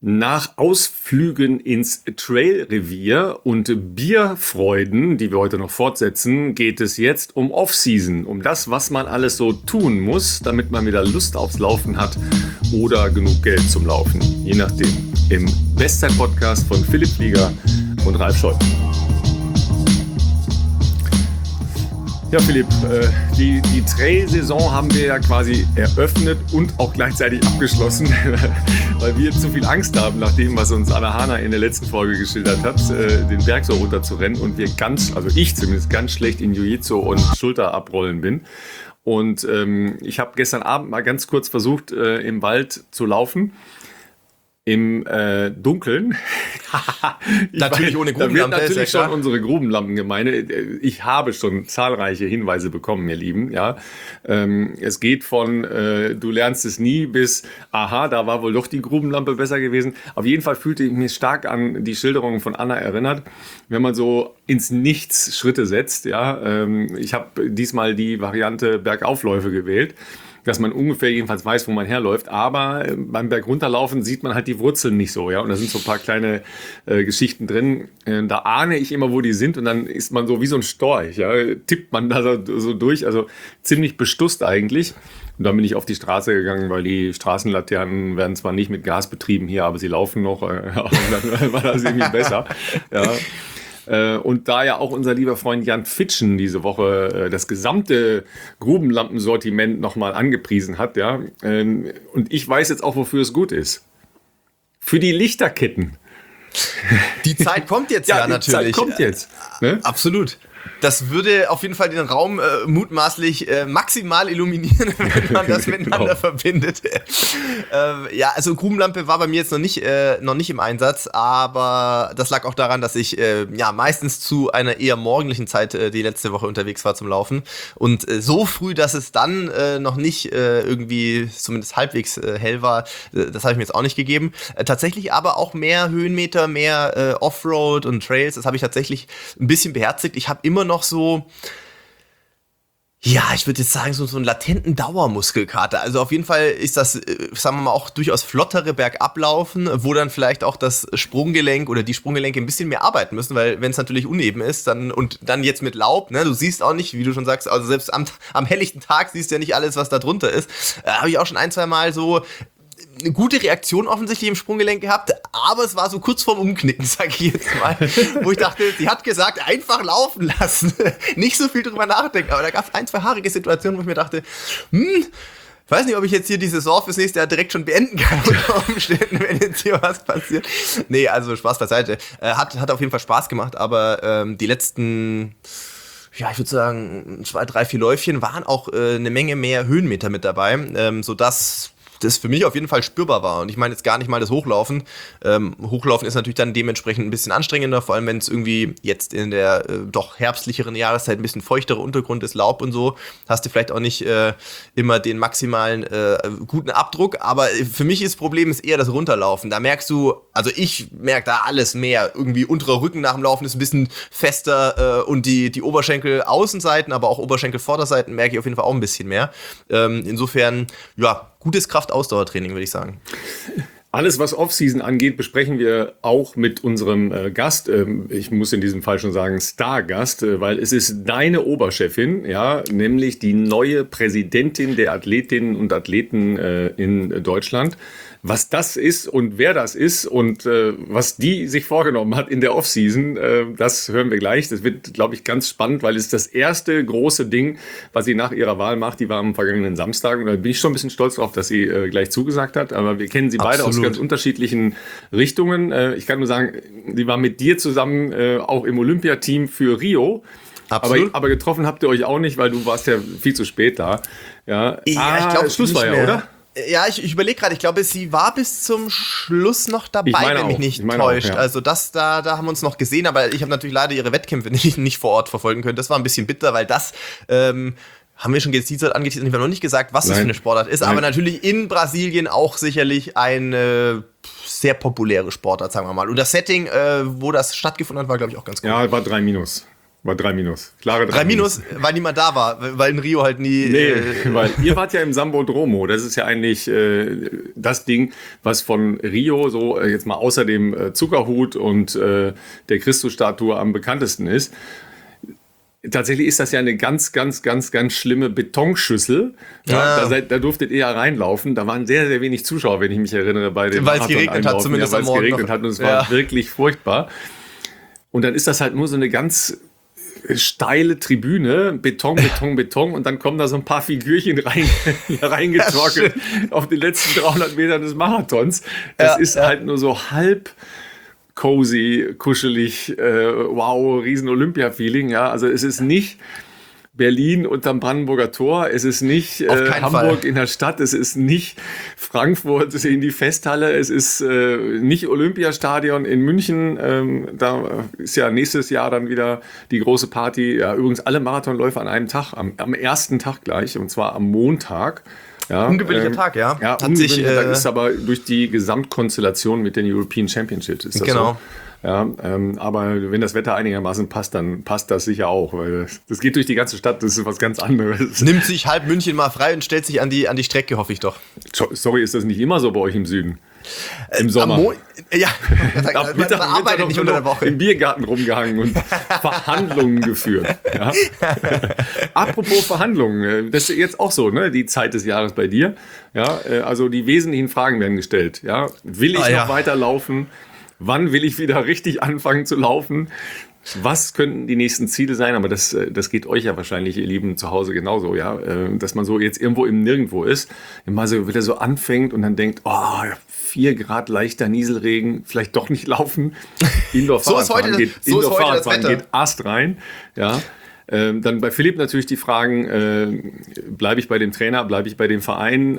Nach Ausflügen ins Trailrevier und Bierfreuden, die wir heute noch fortsetzen, geht es jetzt um Off-Season, um das, was man alles so tun muss, damit man wieder Lust aufs Laufen hat oder genug Geld zum Laufen. Je nachdem. Im Bestzeit-Podcast von Philipp Flieger und Ralf Scholz. Ja, Philipp, die Trail-Saison haben wir ja quasi eröffnet und auch gleichzeitig abgeschlossen, weil wir zu viel Angst haben, nach dem, was uns Anna Hahner in der letzten Folge geschildert hat, den Berg so runter zu rennen und ich zumindest ganz schlecht in Jiu-Jitsu und Schulterabrollen bin. Und ich habe gestern Abend mal ganz kurz versucht, im Wald zu laufen. Im Dunkeln. Natürlich ohne Grubenlampe. Da wird natürlich schon unsere Grubenlampengemeinde. Ich habe schon zahlreiche Hinweise bekommen, ihr Lieben. Ja, es geht von du lernst es nie bis aha, da war wohl doch die Grubenlampe besser gewesen. Auf jeden Fall fühlte ich mich stark an die Schilderungen von Anna erinnert, wenn man so ins Nichts Schritte setzt. Ja, ich habe diesmal die Variante Bergaufläufe gewählt, dass man ungefähr jedenfalls weiß, wo man herläuft. Aber beim Bergunterlaufen sieht man halt die Wurzeln nicht so. Ja? Und da sind so ein paar kleine Geschichten drin. Da ahne ich immer, wo die sind. Und dann ist man so wie so ein Storch. Ja? Tippt man da so durch. Also ziemlich bestusst eigentlich. Und dann bin ich auf die Straße gegangen, weil die Straßenlaternen werden zwar nicht mit Gas betrieben hier, aber sie laufen noch. Und dann war das irgendwie besser. Ja. Und da ja auch unser lieber Freund Jan Fitschen diese Woche das gesamte Grubenlampensortiment nochmal angepriesen hat, ja, und ich weiß jetzt auch, wofür es gut ist. Für die Lichterketten. Die Zeit kommt jetzt ja natürlich. Die Zeit kommt jetzt. Ne? Absolut. Das würde auf jeden Fall den Raum mutmaßlich maximal illuminieren, wenn man das miteinander verbindet. Ja, also Grubenlampe war bei mir jetzt noch nicht im Einsatz, aber das lag auch daran, dass ich meistens zu einer eher morgendlichen Zeit die letzte Woche unterwegs war zum Laufen. Und so früh, dass es dann noch nicht irgendwie zumindest halbwegs hell war, das habe ich mir jetzt auch nicht gegeben. Tatsächlich aber auch mehr Höhenmeter, mehr Offroad und Trails, das habe ich tatsächlich ein bisschen beherzigt. Ich habe immer noch so, ja, ich würde jetzt sagen, so einen latenten Dauermuskelkater. Also auf jeden Fall ist das, sagen wir mal, auch durchaus flottere Bergablaufen, wo dann vielleicht auch das Sprunggelenk oder die Sprunggelenke ein bisschen mehr arbeiten müssen, weil wenn es natürlich uneben ist, dann jetzt mit Laub, ne, du siehst auch nicht, wie du schon sagst, also selbst am helllichten Tag siehst du ja nicht alles, was da drunter ist. Habe ich auch schon 1-2 Mal so eine gute Reaktion offensichtlich im Sprunggelenk gehabt, aber es war so kurz vorm Umknicken, sag ich jetzt mal, wo ich dachte, sie hat gesagt, einfach laufen lassen, nicht so viel drüber nachdenken, aber da gab es 1-2 haarige Situationen, wo ich mir dachte, weiß nicht, ob ich jetzt hier die Saison fürs nächste Jahr direkt schon beenden kann unter Umständen, wenn jetzt hier was passiert. Nee, also Spaß beiseite. Hat auf jeden Fall Spaß gemacht, aber die letzten, ja, ich würde sagen, 2, 3, 4 Läufchen waren auch eine Menge mehr Höhenmeter mit dabei, sodass das für mich auf jeden Fall spürbar war. Und ich meine jetzt gar nicht mal das Hochlaufen. Hochlaufen ist natürlich dann dementsprechend ein bisschen anstrengender, vor allem wenn es irgendwie jetzt in der doch herbstlicheren Jahreszeit ein bisschen feuchterer Untergrund ist, Laub und so, hast du vielleicht auch nicht immer den maximalen guten Abdruck. Aber für mich ist das Problem ist eher das Runterlaufen. Da merkst du, also ich merke da alles mehr. Irgendwie unterer Rücken nach dem Laufen ist ein bisschen fester und die Oberschenkel Außenseiten, aber auch Oberschenkel Vorderseiten merke ich auf jeden Fall auch ein bisschen mehr. Insofern, ja, gutes Kraft-Ausdauertraining, würde ich sagen. Alles, was Off-Season angeht, besprechen wir auch mit unserem Gast. Ich muss in diesem Fall schon sagen Stargast, weil es ist deine Oberchefin, ja, nämlich die neue Präsidentin der Athletinnen und Athleten in Deutschland. Was das ist und wer das ist und was die sich vorgenommen hat in der Off-Season, das hören wir gleich. Das wird, glaube ich, ganz spannend, weil es das erste große Ding, was sie nach ihrer Wahl macht. Die war am vergangenen Samstag und da bin ich schon ein bisschen stolz drauf, dass sie gleich zugesagt hat. Aber wir kennen sie beide aus ganz unterschiedlichen Richtungen. Ich kann nur sagen, sie war mit dir zusammen auch im Olympiateam für Rio. Aber getroffen habt ihr euch auch nicht, weil du warst ja viel zu spät da. Ja, ich glaube, Schluss war ja, oder? Ja, ich überlege gerade, ich glaube, sie war bis zum Schluss noch dabei, wenn mich nicht täuscht. Auch, ja. Also da haben wir uns noch gesehen, aber ich habe natürlich leider ihre Wettkämpfe nicht vor Ort verfolgen können. Das war ein bisschen bitter, weil das haben wir schon angeteasert und wir haben noch nicht gesagt, was das für eine Sportart ist. Nein. Aber natürlich in Brasilien auch sicherlich eine sehr populäre Sportart, sagen wir mal. Und das Setting, wo das stattgefunden hat, war, glaube ich, auch ganz gut. Ja, war 3-. War 3-. Klare 3-, weil niemand da war, weil in Rio halt nie... Nee, weil ihr wart ja im Sambodromo. Das ist ja eigentlich das Ding, was von Rio so jetzt mal außer dem Zuckerhut und der Christusstatue am bekanntesten ist. Tatsächlich ist das ja eine ganz, ganz, ganz, ganz schlimme Betonschüssel. Ja, da durftet ihr ja reinlaufen. Da waren sehr, sehr wenig Zuschauer, wenn ich mich erinnere, bei dem Weil es geregnet hat, zumindest am Morgen. Weil es geregnet hat und es war wirklich furchtbar. Und dann ist das halt nur so eine ganz steile Tribüne, Beton, Beton, Beton, und dann kommen da so ein paar Figürchen reingetrockelt auf den letzten 300 Metern des Marathons. Das ist halt nur so halb cozy, kuschelig, wow, riesen Olympia-Feeling, ja, also es ist nicht Berlin unterm Brandenburger Tor, es ist nicht Hamburg in der Stadt, es ist nicht Frankfurt in die Festhalle, es ist nicht Olympiastadion in München, da ist ja nächstes Jahr dann wieder die große Party, ja, übrigens alle Marathonläufer an einem Tag, am ersten Tag gleich, und zwar am Montag. Ja, ungewöhnlicher Tag, ja. Ja, ungewöhnlicher Tag ist aber durch die Gesamtkonstellation mit den European Championships ist das genau. So. Ja, aber wenn das Wetter einigermaßen passt, dann passt das sicher auch, weil das geht durch die ganze Stadt, das ist was ganz anderes. Nimmt sich halb München mal frei und stellt sich an die Strecke, hoffe ich doch. Sorry, ist das nicht immer so bei euch im Süden? Im Sommer? Ja, man arbeitet nicht unter der Woche. Im Biergarten rumgehangen und Verhandlungen geführt. Ja? Apropos Verhandlungen, das ist jetzt auch so, ne? Die Zeit des Jahres bei dir. Ja, also die wesentlichen Fragen werden gestellt. Ja? Will ich noch weiterlaufen? Wann will ich wieder richtig anfangen zu laufen? Was könnten die nächsten Ziele sein? Aber das geht euch ja wahrscheinlich, ihr Lieben, zu Hause genauso, ja, dass man so jetzt irgendwo im Nirgendwo ist, immer so wieder so anfängt und dann denkt, oh, 4 Grad leichter Nieselregen, vielleicht doch nicht laufen. Indoor-Fahrradfahren geht Ast rein, ja. Dann bei Philipp natürlich die Fragen, bleibe ich bei dem Trainer, bleibe ich bei dem Verein,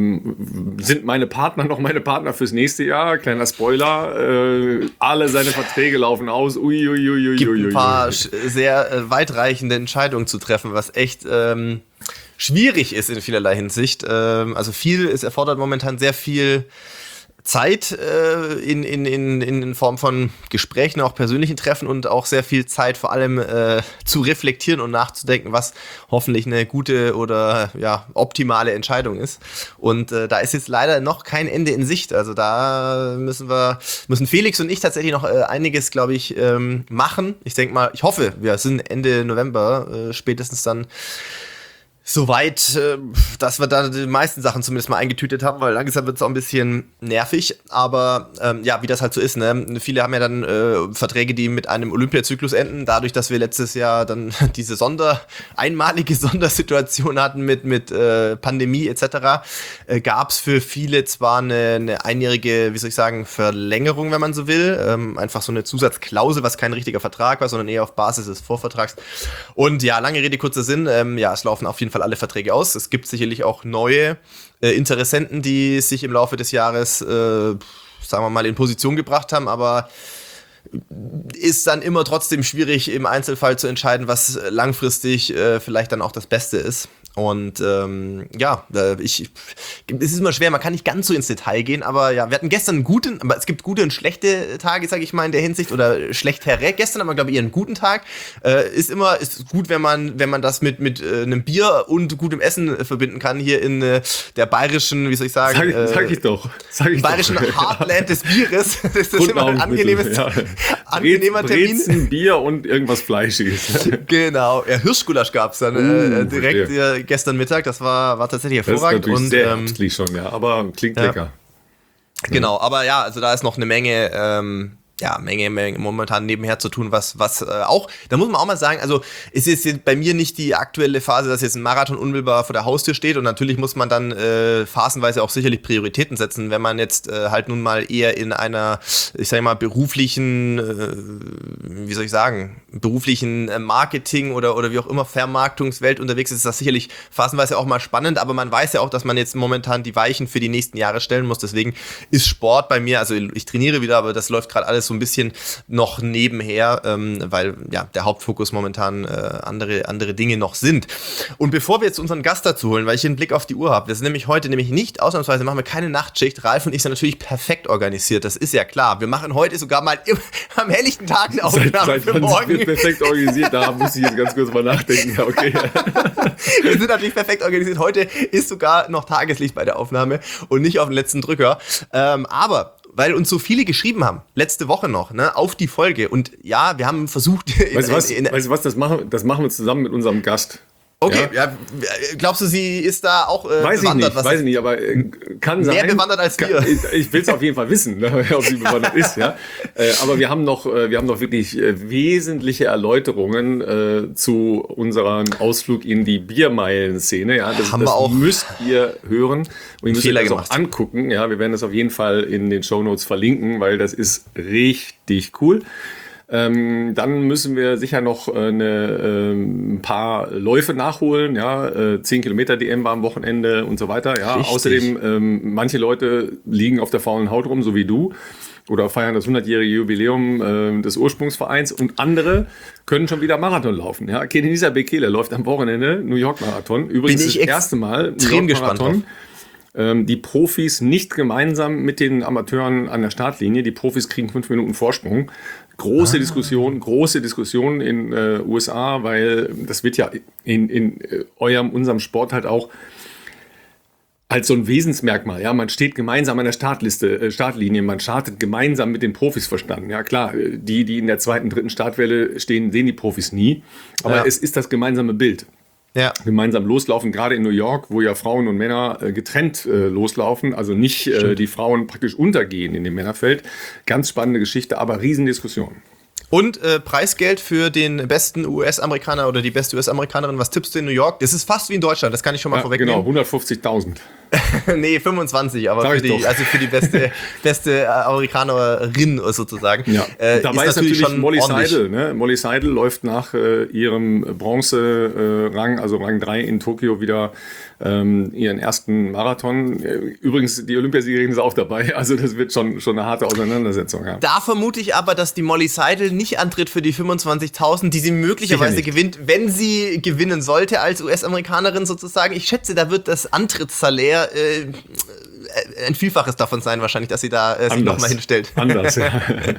sind meine Partner noch meine Partner fürs nächste Jahr? Kleiner Spoiler, alle seine Verträge laufen aus, Gibt ein paar sehr weitreichende Entscheidungen zu treffen, was echt schwierig ist in vielerlei Hinsicht. Also es erfordert momentan sehr viel Zeit in Form von Gesprächen, auch persönlichen Treffen und auch sehr viel Zeit vor allem zu reflektieren und nachzudenken, was hoffentlich eine gute oder optimale Entscheidung ist. Und da ist jetzt leider noch kein Ende in Sicht. Also da müssen Felix und ich tatsächlich noch einiges, glaube ich, machen. Ich denke mal, ich hoffe, wir sind Ende November spätestens dann soweit, dass wir da die meisten Sachen zumindest mal eingetütet haben, weil langsam wird es auch ein bisschen nervig, aber wie das halt so ist, ne? Viele haben ja dann Verträge, die mit einem Olympiazyklus enden, dadurch, dass wir letztes Jahr dann diese einmalige Sondersituation hatten mit Pandemie etc., gab es für viele zwar eine einjährige, wie soll ich sagen, Verlängerung, wenn man so will, einfach so eine Zusatzklausel, was kein richtiger Vertrag war, sondern eher auf Basis des Vorvertrags. Und ja, lange Rede, kurzer Sinn, es laufen auf jeden Fall alle Verträge aus. Es gibt sicherlich auch neue Interessenten, die sich im Laufe des Jahres, sagen wir mal, in Position gebracht haben, aber ist dann immer trotzdem schwierig, im Einzelfall zu entscheiden, was langfristig vielleicht dann auch das Beste ist. Und es ist immer schwer, man kann nicht ganz so ins Detail gehen, aber ja, wir hatten gestern aber es gibt gute und schlechte Tage, sage ich mal, in der Hinsicht, oder schlechtere. Gestern haben wir, glaube ich, eher einen guten Tag. Ist gut, wenn man das mit einem Bier und gutem Essen verbinden kann, hier in der bayerischen, wie soll ich sagen? Sag ich doch. Bayerischen Heartland des Bieres. Das ist immer ein angenehmer Termin. Brezen, Bier und irgendwas Fleischiges. Genau, Hirschgulasch gab es dann direkt gestern Mittag, das war tatsächlich hervorragend. Das ist natürlich sehr herbstlich schon, ja, aber klingt lecker. Genau, aber ja, also da ist noch eine Menge momentan nebenher zu tun, was auch, da muss man auch mal sagen, also es ist jetzt bei mir nicht die aktuelle Phase, dass jetzt ein Marathon unmittelbar vor der Haustür steht, und natürlich muss man dann phasenweise auch sicherlich Prioritäten setzen, wenn man jetzt halt nun mal eher in einer, ich sag mal, beruflichen Marketing oder wie auch immer Vermarktungswelt unterwegs ist das sicherlich phasenweise auch mal spannend, aber man weiß ja auch, dass man jetzt momentan die Weichen für die nächsten Jahre stellen muss, deswegen ist Sport bei mir, also ich trainiere wieder, aber das läuft gerade alles das so ein bisschen noch nebenher, weil ja der Hauptfokus momentan andere Dinge noch sind. Und bevor wir jetzt unseren Gast dazu holen, weil ich einen Blick auf die Uhr habe, wir sind nämlich heute nicht, ausnahmsweise machen wir keine Nachtschicht. Ralf und ich sind natürlich perfekt organisiert, das ist ja klar. Wir machen heute sogar mal am helllichten Tag eine Aufnahme für morgen. Sind wir perfekt organisiert, da muss ich jetzt ganz kurz mal nachdenken. Ja, okay. Wir sind natürlich perfekt organisiert. Heute ist sogar noch Tageslicht bei der Aufnahme und nicht auf den letzten Drücker. Aber weil uns so viele geschrieben haben, letzte Woche noch, ne, auf die Folge. Und ja, wir haben versucht... Weißt du was, das machen wir zusammen mit unserem Gast. Okay, ja, glaubst du, sie ist da auch weiß bewandert? Weiß ich nicht, aber kann sein. Mehr bewandert als wir. Ich will es auf jeden Fall wissen, ob sie bewandert ist, ja. Aber wir haben noch wirklich wesentliche Erläuterungen zu unserem Ausflug in die Biermeilen-Szene. Ja, das müsst ihr hören und ihr müsst euch das auch angucken. Ja, wir werden das auf jeden Fall in den Shownotes verlinken, weil das ist richtig cool. Dann müssen wir sicher noch ein paar Läufe nachholen, ja, 10 Kilometer DM war am Wochenende und so weiter. Ja. Außerdem, manche Leute liegen auf der faulen Haut rum, so wie du, oder feiern das 100-jährige Jubiläum des Ursprungsvereins und andere können schon wieder Marathon laufen. Ja. Kenenisa Bekele läuft am Wochenende New York Marathon. Übrigens das erste Mal New York Marathon. Die Profis nicht gemeinsam mit den Amateuren an der Startlinie. Die Profis kriegen 5 Minuten Vorsprung. Große Diskussion in USA, weil das wird ja in unserem Sport halt auch als so ein Wesensmerkmal. Ja, man steht gemeinsam an der Startlinie, man startet gemeinsam mit den Profis verstanden. Ja, klar, die in der 2., 3. Startwelle stehen, sehen die Profis nie. Aber es ist das gemeinsame Bild. Ja. Gemeinsam loslaufen, gerade in New York, wo ja Frauen und Männer getrennt loslaufen, also nicht die Frauen praktisch untergehen in dem Männerfeld. Ganz spannende Geschichte, aber Riesendiskussion. Und Preisgeld für den besten US-Amerikaner oder die beste US-Amerikanerin. Was tippst du in New York? Das ist fast wie in Deutschland, das kann ich schon mal vorwegnehmen. Genau, 150.000. Nee, 25, aber für die beste Amerikanerin sozusagen. Ja. Dabei ist natürlich schon Molly Seidel. Ne? Molly Seidel läuft nach ihrem Bronze-Rang, also Rang 3 in Tokio wieder ihren ersten Marathon. Übrigens, die Olympiasiegerin ist auch dabei, also das wird schon eine harte Auseinandersetzung. Ja. Da vermute ich aber, dass die Molly Seidel nicht antritt für die 25.000, die sie möglicherweise gewinnt, wenn sie gewinnen sollte als US-Amerikanerin sozusagen. Ich schätze, da wird das Antrittssalär ein Vielfaches davon sein wahrscheinlich, dass sie da sich nochmal hinstellt. Anders, ja.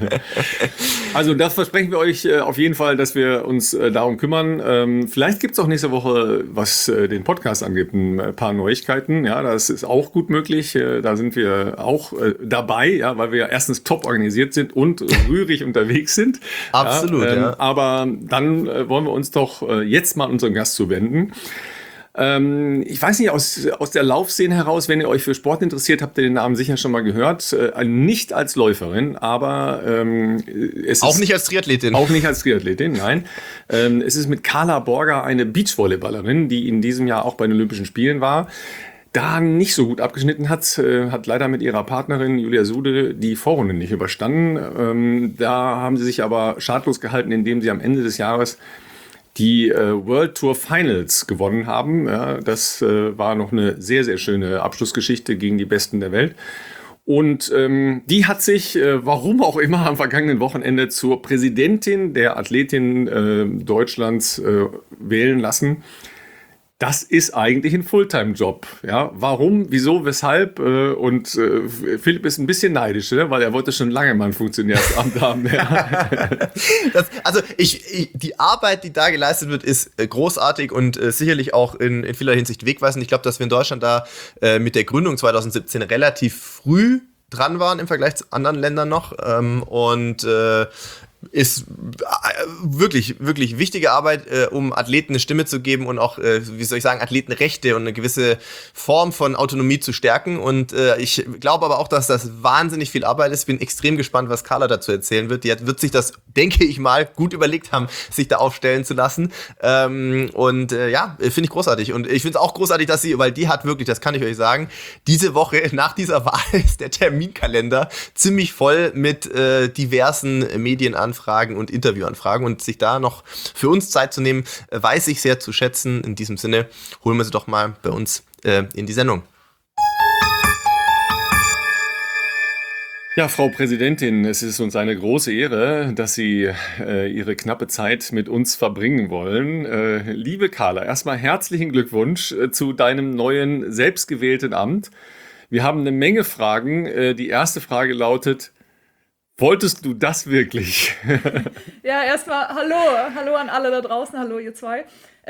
Also das versprechen wir euch auf jeden Fall, dass wir uns darum kümmern. Vielleicht gibt es auch nächste Woche, was den Podcast angeht, ein paar Neuigkeiten. Ja, das ist auch gut möglich. Da sind wir auch dabei, ja, weil wir erstens top organisiert sind und rührig unterwegs sind. Absolut, ja. Aber dann wollen wir uns doch jetzt mal unseren Gast zuwenden. Ich weiß nicht, aus der Laufszene heraus, wenn ihr euch für Sport interessiert, habt ihr den Namen sicher schon mal gehört. Nicht als Läuferin, aber es auch ist... nicht als Triathletin. Auch nicht als Triathletin, nein. Es ist mit Carla Borger eine Beachvolleyballerin, die in diesem Jahr auch bei den Olympischen Spielen war. Da nicht so gut abgeschnitten hat leider mit ihrer Partnerin Julia Sude die Vorrunde nicht überstanden. Da haben sie sich aber schadlos gehalten, indem sie am Ende des Jahres die World Tour Finals gewonnen haben. Ja, das war noch eine sehr, sehr schöne Abschlussgeschichte gegen die Besten der Welt. Und die hat sich, warum auch immer, am vergangenen Wochenende zur Präsidentin der Athletin Deutschlands wählen lassen. Das ist eigentlich ein Fulltime-Job. Ja, warum, wieso, weshalb? Und Philipp ist ein bisschen neidisch, ne? Weil er wollte schon lange mal ein Funktionärsamt haben. Ja. Die Arbeit, die da geleistet wird, ist großartig und sicherlich auch in vieler Hinsicht wegweisend. Ich glaube, dass wir in Deutschland da mit der Gründung 2017 relativ früh dran waren im Vergleich zu anderen Ländern noch. Ist wirklich, wirklich wichtige Arbeit, um Athleten eine Stimme zu geben und auch, Athletenrechte und eine gewisse Form von Autonomie zu stärken. Und ich glaube aber auch, dass das wahnsinnig viel Arbeit ist. Bin extrem gespannt, was Carla dazu erzählen wird. Die wird sich das, denke ich mal, gut überlegt haben, sich da aufstellen zu lassen. Finde ich großartig. Und ich finde es auch großartig, dass sie, weil die hat wirklich, das kann ich euch sagen, diese Woche nach dieser Wahl ist der Terminkalender ziemlich voll mit diversen Medienanfragen und Interviewanfragen und sich da noch für uns Zeit zu nehmen, weiß ich sehr zu schätzen. In diesem Sinne holen wir sie doch mal bei uns in die Sendung. Ja, Frau Präsidentin, es ist uns eine große Ehre, dass Sie Ihre knappe Zeit mit uns verbringen wollen. Liebe Carla, erstmal herzlichen Glückwunsch zu deinem neuen selbstgewählten Amt. Wir haben eine Menge Fragen. Die erste Frage lautet: Wolltest du das wirklich? Ja, erstmal hallo an alle da draußen, hallo ihr zwei.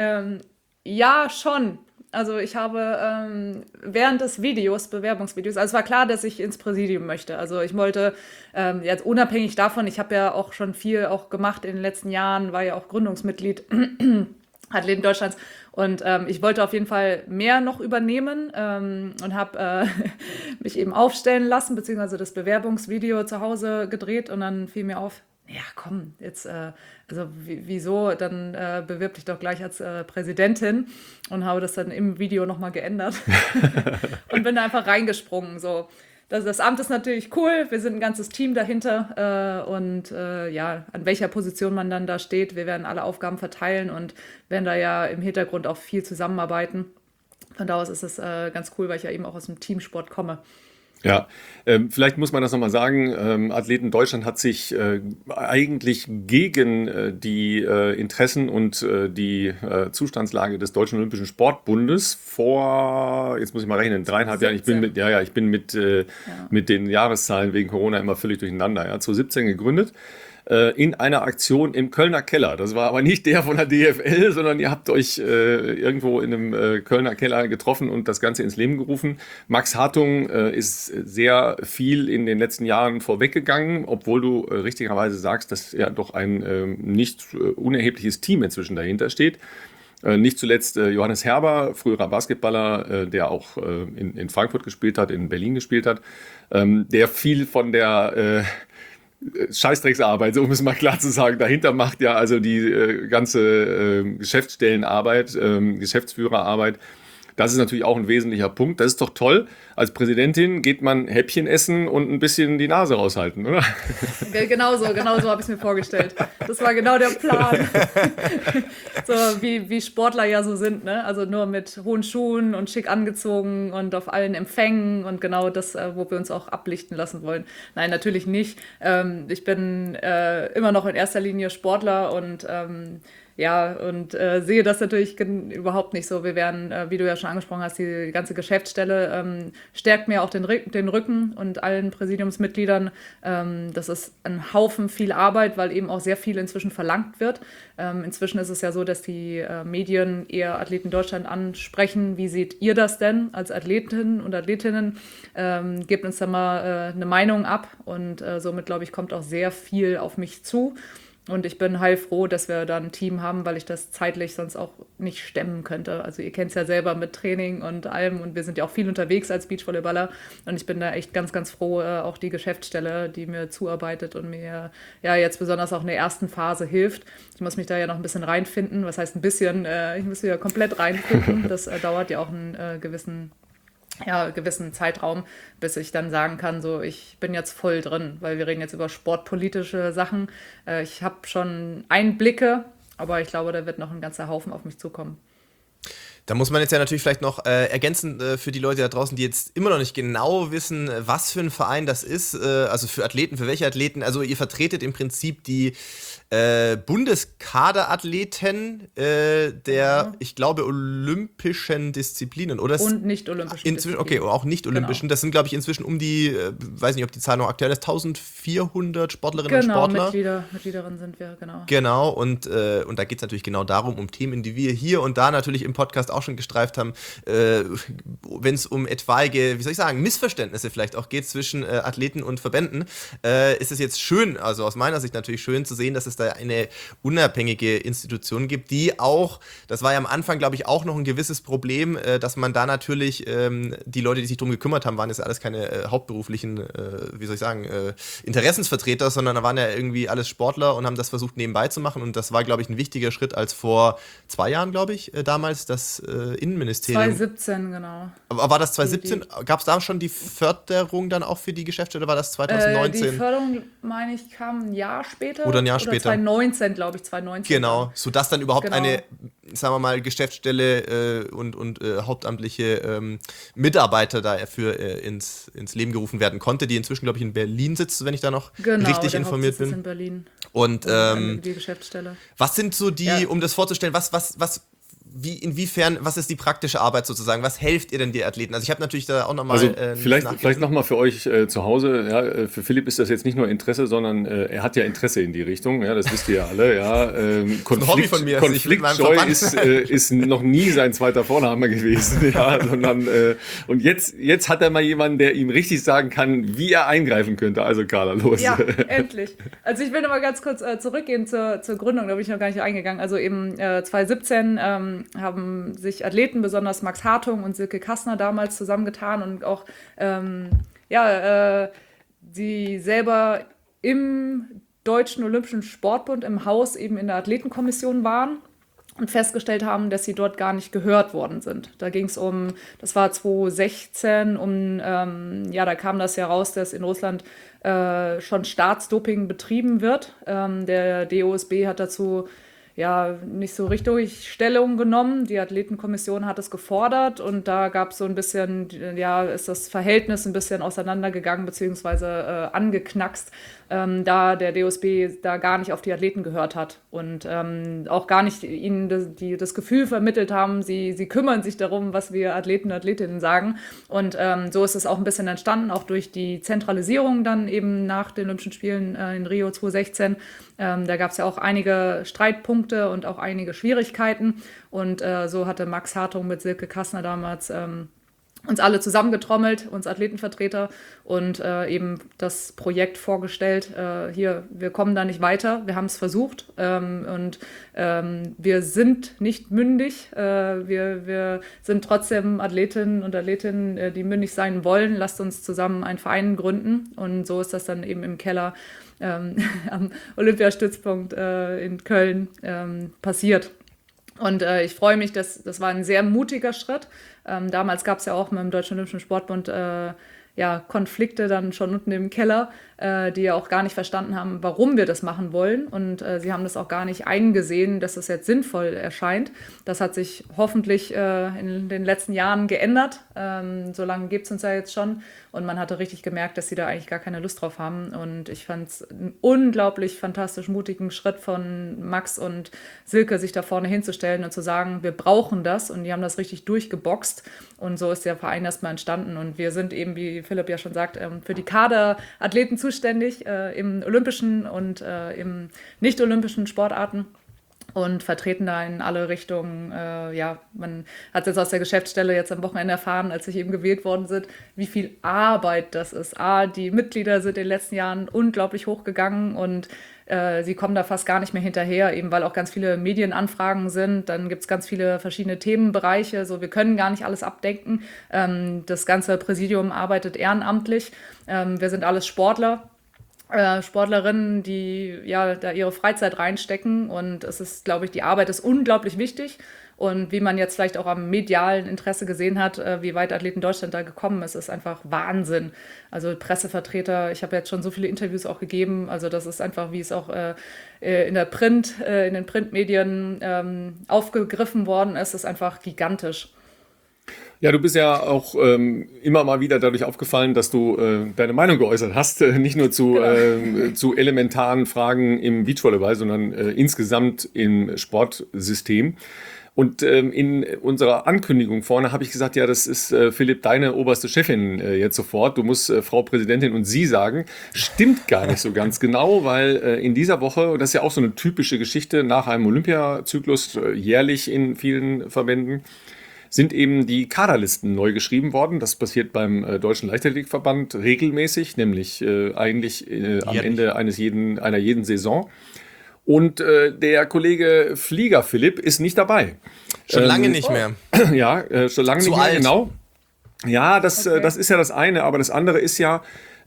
Ja, schon. Also ich habe während des Bewerbungsvideos, also es war klar, dass ich ins Präsidium möchte. Also ich wollte jetzt unabhängig davon, ich habe ja auch schon viel auch gemacht in den letzten Jahren, war ja auch Gründungsmitglied Athleten Deutschlands und ich wollte auf jeden Fall mehr noch übernehmen und habe mich eben aufstellen lassen, beziehungsweise das Bewerbungsvideo zu Hause gedreht und dann fiel mir auf, ja komm, jetzt, also wieso, dann bewirb dich doch gleich als Präsidentin und habe das dann im Video nochmal geändert und bin da einfach reingesprungen, so. Das Amt ist natürlich cool, wir sind ein ganzes Team dahinter und ja, an welcher Position man dann da steht, wir werden alle Aufgaben verteilen und werden da ja im Hintergrund auch viel zusammenarbeiten. Von da aus ist es ganz cool, weil ich ja eben auch aus dem Teamsport komme. Ja, vielleicht muss man das nochmal sagen. Athleten Deutschland hat sich eigentlich gegen die Interessen und die Zustandslage des Deutschen Olympischen Sportbundes vor, jetzt muss ich mal rechnen, 3,5 Jahren. Ich bin mit den Jahreszahlen wegen Corona immer völlig durcheinander. Ja, 2017 gegründet. In einer Aktion im Kölner Keller. Das war aber nicht der von der DFL, sondern ihr habt euch irgendwo in einem Kölner Keller getroffen und das Ganze ins Leben gerufen. Max Hartung ist sehr viel in den letzten Jahren vorweggegangen, obwohl du richtigerweise sagst, dass ja doch ein nicht unerhebliches Team inzwischen dahinter steht. Nicht zuletzt Johannes Herber, früherer Basketballer, der auch in Frankfurt gespielt hat, in Berlin gespielt hat, der viel von der Scheißdrecksarbeit, so um es mal klar zu sagen, dahinter macht ja also die ganze Geschäftsstellenarbeit, Geschäftsführerarbeit. Das ist natürlich auch ein wesentlicher Punkt. Das ist doch toll. Als Präsidentin geht man Häppchen essen und ein bisschen die Nase raushalten, oder? Genau so habe ich es mir vorgestellt. Das war genau der Plan. So wie Sportler ja so sind, ne? Also nur mit hohen Schuhen und schick angezogen und auf allen Empfängen und genau das, wo wir uns auch ablichten lassen wollen. Nein, natürlich nicht. Ich bin immer noch in erster Linie Sportler und ja, und sehe das natürlich überhaupt nicht so. Wir werden, wie du ja schon angesprochen hast, die ganze Geschäftsstelle stärkt mir auch den Rücken und allen Präsidiumsmitgliedern. Das ist ein Haufen viel Arbeit, weil eben auch sehr viel inzwischen verlangt wird. Inzwischen ist es ja so, dass die Medien eher Athleten Deutschland ansprechen. Wie seht ihr das denn als Athletinnen und Athletinnen? Gebt uns da mal eine Meinung ab und somit, glaube ich, kommt auch sehr viel auf mich zu. Und ich bin heilfroh, dass wir da ein Team haben, weil ich das zeitlich sonst auch nicht stemmen könnte. Also ihr kennt es ja selber mit Training und allem und wir sind ja auch viel unterwegs als Beachvolleyballer und ich bin da echt ganz, ganz froh, auch die Geschäftsstelle, die mir zuarbeitet und mir ja jetzt besonders auch in der ersten Phase hilft. Ich muss mich da ja noch ein bisschen reinfinden. Was heißt ein bisschen? Ich muss mich ja komplett reinfinden. Das dauert ja auch einen gewissen Zeitraum, bis ich dann sagen kann, so ich bin jetzt voll drin, weil wir reden jetzt über sportpolitische Sachen. Ich habe schon Einblicke, aber ich glaube, da wird noch ein ganzer Haufen auf mich zukommen. Da muss man jetzt ja natürlich vielleicht noch ergänzen für die Leute da draußen, die jetzt immer noch nicht genau wissen, was für ein Verein das ist, also für Athleten, für welche Athleten. Also ihr vertretet im Prinzip die Bundeskaderathleten ich glaube, olympischen Disziplinen, oder? Und nicht olympischen Disziplinen. Okay, auch nicht olympischen. Genau. Das sind, glaube ich, inzwischen um die, weiß nicht, ob die Zahl noch aktuell ist, 1400 Sportlerinnen und Sportler. Genau, Mitgliederinnen sind wir, genau. Genau, und da geht es natürlich genau darum, um Themen, die wir hier und da natürlich im Podcast auch schon gestreift haben, wenn es um etwaige, wie soll ich sagen, Missverständnisse vielleicht auch geht zwischen Athleten und Verbänden, ist es jetzt schön, also aus meiner Sicht natürlich schön zu sehen, dass es da eine unabhängige Institution gibt, die auch, das war ja am Anfang, glaube ich, auch noch ein gewisses Problem, dass man da natürlich, die Leute, die sich darum gekümmert haben, waren jetzt alles keine hauptberuflichen, wie soll ich sagen, Interessensvertreter, sondern da waren ja irgendwie alles Sportler und haben das versucht nebenbei zu machen und das war, glaube ich, ein wichtiger Schritt, als vor 2 Jahren, glaube ich, damals das Innenministerium. 2017, genau. Aber war das 2017? Gab es da schon die Förderung dann auch für die Geschäfte oder war das 2019? Die Förderung, meine ich, kam ein Jahr später. Oder ein Jahr später. 2019, glaube ich, 2019. Genau, sodass dann überhaupt eine sagen wir mal, Geschäftsstelle und hauptamtliche Mitarbeiter dafür ins Leben gerufen werden konnte, die inzwischen, glaube ich, in Berlin sitzt, wenn ich da noch richtig informiert bin. Ist in Berlin. Und die Geschäftsstelle. was sind so um das vorzustellen, was ist die praktische Arbeit sozusagen? Was helft ihr denn die Athleten? Also ich habe natürlich da auch nochmal... vielleicht nochmal für euch zu Hause, ja, für Philipp ist das jetzt nicht nur Interesse, sondern er hat ja Interesse in die Richtung, ja, das wisst ihr ja alle. Ja, Hobby von mir. Konfliktscheu ist noch nie sein zweiter Vorname gewesen, ja, sondern und jetzt hat er mal jemanden, der ihm richtig sagen kann, wie er eingreifen könnte. Also Carla, los. Ja, endlich. Also ich will noch mal ganz kurz zurückgehen zur Gründung, da bin ich noch gar nicht eingegangen. Also eben 2017 haben sich Athleten, besonders Max Hartung und Silke Kastner damals zusammengetan und auch sie selber im Deutschen Olympischen Sportbund im Haus eben in der Athletenkommission waren und festgestellt haben, dass sie dort gar nicht gehört worden sind. Da ging es das war 2016, da kam das ja raus, dass in Russland schon Staatsdoping betrieben wird. Der DOSB hat dazu nicht so richtig Stellung genommen. Die Athletenkommission hat es gefordert und da gab es so ein bisschen, ist das Verhältnis ein bisschen auseinandergegangen bzw. angeknackst, da der DOSB da gar nicht auf die Athleten gehört hat und auch gar nicht ihnen das Gefühl vermittelt haben, sie kümmern sich darum, was wir Athleten und Athletinnen sagen. Und so ist es auch ein bisschen entstanden, auch durch die Zentralisierung dann eben nach den Olympischen Spielen in Rio 2016. Da gab es ja auch einige Streitpunkte und auch einige Schwierigkeiten. Und so hatte Max Hartung mit Silke Kastner damals uns alle zusammengetrommelt, uns Athletenvertreter und eben das Projekt vorgestellt. Wir kommen da nicht weiter, wir haben es versucht und wir sind nicht mündig. Wir sind trotzdem Athletinnen und Athletinnen, die mündig sein wollen. Lasst uns zusammen einen Verein gründen und so ist das dann eben im Keller am Olympiastützpunkt in Köln passiert. Und ich freue mich, das war ein sehr mutiger Schritt. Damals gab es ja auch mit dem Deutschen Olympischen Sportbund Konflikte dann schon unten im Keller, die ja auch gar nicht verstanden haben, warum wir das machen wollen. Und sie haben das auch gar nicht eingesehen, dass das jetzt sinnvoll erscheint. Das hat sich hoffentlich in den letzten Jahren geändert. So lange gibt es uns ja jetzt schon. Und man hatte richtig gemerkt, dass sie da eigentlich gar keine Lust drauf haben. Und ich fand es einen unglaublich fantastisch mutigen Schritt von Max und Silke, sich da vorne hinzustellen und zu sagen, wir brauchen das. Und die haben das richtig durchgeboxt. Und so ist der Verein erstmal entstanden. Und wir sind eben, wie Philipp ja schon sagt, für die Kaderathleten zuständig, im olympischen und im nicht-olympischen Sportarten. Und vertreten da in alle Richtungen. Man hat es jetzt aus der Geschäftsstelle jetzt am Wochenende erfahren, als ich eben gewählt worden sind, wie viel Arbeit das ist. Die Mitglieder sind in den letzten Jahren unglaublich hochgegangen und sie kommen da fast gar nicht mehr hinterher, eben weil auch ganz viele Medienanfragen sind. Dann gibt es ganz viele verschiedene Themenbereiche. So, wir können gar nicht alles abdecken. Das ganze Präsidium arbeitet ehrenamtlich. Wir sind alles Sportler. Sportlerinnen, die da ihre Freizeit reinstecken und es ist, glaube ich, die Arbeit ist unglaublich wichtig und wie man jetzt vielleicht auch am medialen Interesse gesehen hat, wie weit Athleten Deutschland da gekommen ist einfach Wahnsinn. Also Pressevertreter, ich habe jetzt schon so viele Interviews auch gegeben, also das ist einfach, wie es auch in den Printmedien aufgegriffen worden ist einfach gigantisch. Ja, du bist ja auch immer mal wieder dadurch aufgefallen, dass du deine Meinung geäußert hast, nicht nur zu elementaren Fragen im Beachvolleyball, sondern insgesamt im Sportsystem. Und in unserer Ankündigung vorne habe ich gesagt, ja, das ist Philipp, deine oberste Chefin jetzt sofort. Du musst Frau Präsidentin und Sie sagen. Stimmt gar nicht so ganz genau, weil in dieser Woche, und das ist ja auch so eine typische Geschichte nach einem Olympiazyklus, jährlich in vielen Verbänden, sind eben die Kaderlisten neu geschrieben worden. Das passiert beim Deutschen Leichtathletikverband regelmäßig, nämlich eigentlich am Ende einer jeden Saison. Und der Kollege Flieger Philipp ist nicht dabei. Schon lange nicht mehr. Ja, schon lange nicht mehr, genau. Ja, das ist ja das eine, aber das andere ist ja,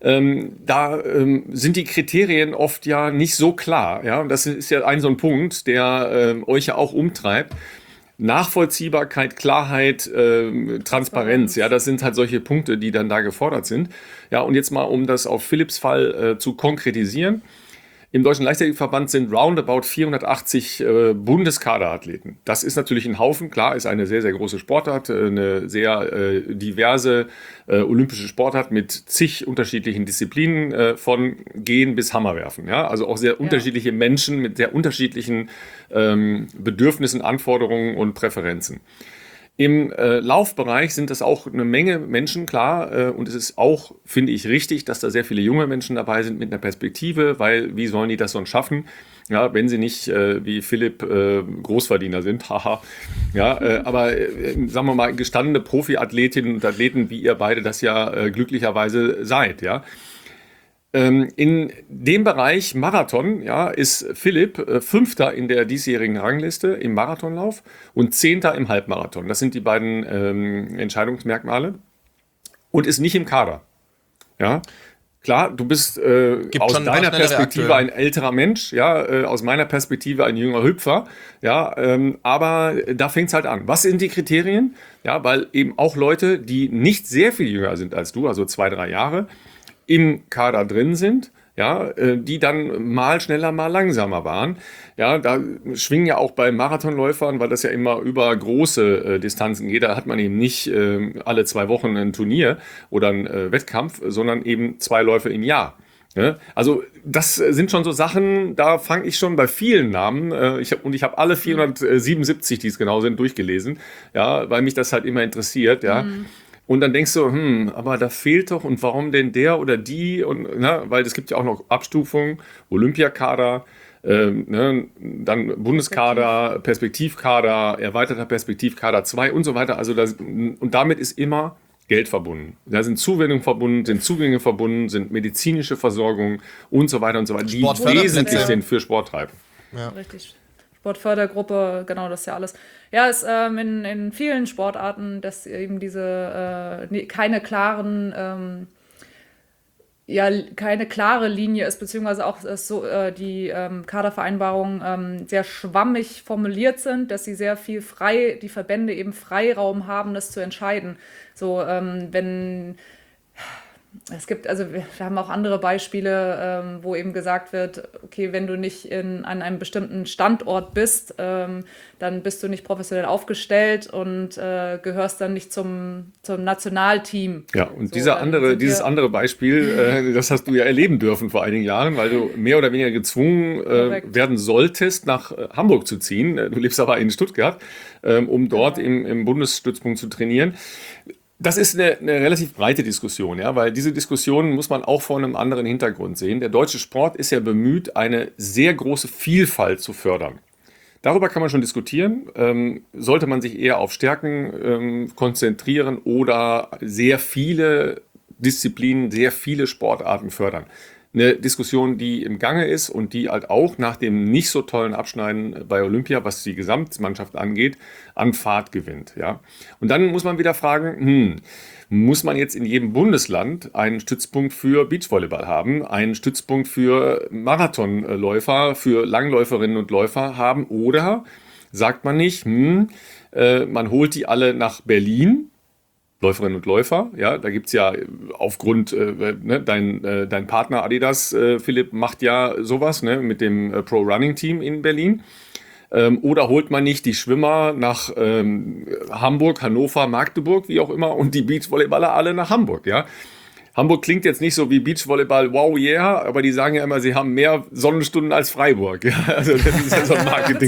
sind die Kriterien oft ja nicht so klar. Ja? Und das ist ja so ein Punkt, der euch ja auch umtreibt. Nachvollziehbarkeit, Klarheit, Transparenz, ja, das sind halt solche Punkte, die dann da gefordert sind. Ja, und jetzt mal, um das auf Philipps Fall zu konkretisieren. Im Deutschen Leichtathletikverband sind roundabout 480 Bundeskaderathleten. Das ist natürlich ein Haufen. Klar, ist eine sehr, sehr große Sportart, eine sehr diverse olympische Sportart mit zig unterschiedlichen Disziplinen, von Gehen bis Hammerwerfen. Ja? Also auch sehr unterschiedliche Menschen mit sehr unterschiedlichen Bedürfnissen, Anforderungen und Präferenzen. Im Laufbereich sind das auch eine Menge Menschen, klar. Und es ist auch, finde ich, richtig, dass da sehr viele junge Menschen dabei sind mit einer Perspektive, weil wie sollen die das sonst schaffen, ja, wenn sie nicht wie Philipp Großverdiener sind, haha. Ja, aber sagen wir mal, gestandene Profiathletinnen und Athleten, wie ihr beide das ja glücklicherweise seid, ja. In dem Bereich Marathon, ja, ist Philipp Fünfter in der diesjährigen Rangliste im Marathonlauf und Zehnter im Halbmarathon. Das sind die beiden Entscheidungsmerkmale und ist nicht im Kader. Ja, klar, du bist aus deiner Perspektive ein älterer Mensch, ja, aus meiner Perspektive ein jünger Hüpfer, ja, aber da fängt es halt an. Was sind die Kriterien? Ja, weil eben auch Leute, die nicht sehr viel jünger sind als du, also 2-3 Jahre, im Kader drin sind, ja, die dann mal schneller, mal langsamer waren. Ja, da schwingen ja auch bei Marathonläufern, weil das ja immer über große Distanzen geht, da hat man eben nicht alle 2 Wochen ein Turnier oder einen Wettkampf, sondern eben 2 Läufe im Jahr. Ja, also das sind schon so Sachen, da fange ich schon bei vielen Namen, ich habe alle 477, die es genau sind, durchgelesen, ja, weil mich das halt immer interessiert, ja. Und dann denkst du, aber da fehlt doch, und warum denn der oder die? Und, weil es gibt ja auch noch Abstufungen, Olympiakader, dann Bundeskader, Perspektivkader, erweiterter Perspektivkader 2 und so weiter. Also und damit ist immer Geld verbunden. Da sind Zuwendungen verbunden, sind Zugänge verbunden, sind medizinische Versorgung und so weiter und so weiter, die wesentlich sind für Sporttreiben. Ja. Richtig. Sportfördergruppe, genau, das ist ja alles. Ja, ist in vielen Sportarten, dass eben diese keine klare Linie ist, beziehungsweise auch die Kadervereinbarungen sehr schwammig formuliert sind, dass sie sehr viel die Verbände eben Freiraum haben, das zu entscheiden. So, wir haben auch andere Beispiele, wo eben gesagt wird, okay, wenn du nicht an einem bestimmten Standort bist, dann bist du nicht professionell aufgestellt und gehörst dann nicht zum Nationalteam. Ja, und so, dieses andere Beispiel, das hast du ja erleben dürfen vor einigen Jahren, weil du mehr oder weniger gezwungen werden solltest, nach Hamburg zu ziehen. Du lebst aber in Stuttgart, um dort im Bundesstützpunkt zu trainieren. Das ist eine relativ breite Diskussion, ja, weil diese Diskussion muss man auch vor einem anderen Hintergrund sehen. Der deutsche Sport ist ja bemüht, eine sehr große Vielfalt zu fördern. Darüber kann man schon diskutieren. Sollte man sich eher auf Stärken konzentrieren oder sehr viele Disziplinen, sehr viele Sportarten fördern? Eine Diskussion, die im Gange ist und die halt auch nach dem nicht so tollen Abschneiden bei Olympia, was die Gesamtmannschaft angeht, an Fahrt gewinnt. Ja? Und dann muss man wieder fragen, muss man jetzt in jedem Bundesland einen Stützpunkt für Beachvolleyball haben, einen Stützpunkt für Marathonläufer, für Langläuferinnen und Läufer haben, oder sagt man nicht, man holt die alle nach Berlin, Läuferinnen und Läufer, ja, da gibt es ja aufgrund, dein Partner Adidas, Philipp, macht ja sowas, ne, mit dem Pro-Running-Team in Berlin. Oder holt man nicht die Schwimmer nach Hamburg, Hannover, Magdeburg, wie auch immer, und die Beachvolleyballer alle nach Hamburg, ja. Hamburg klingt jetzt nicht so wie Beachvolleyball, wow, yeah, aber die sagen ja immer, sie haben mehr Sonnenstunden als Freiburg. Ja, also das ist ja so ein Marketing.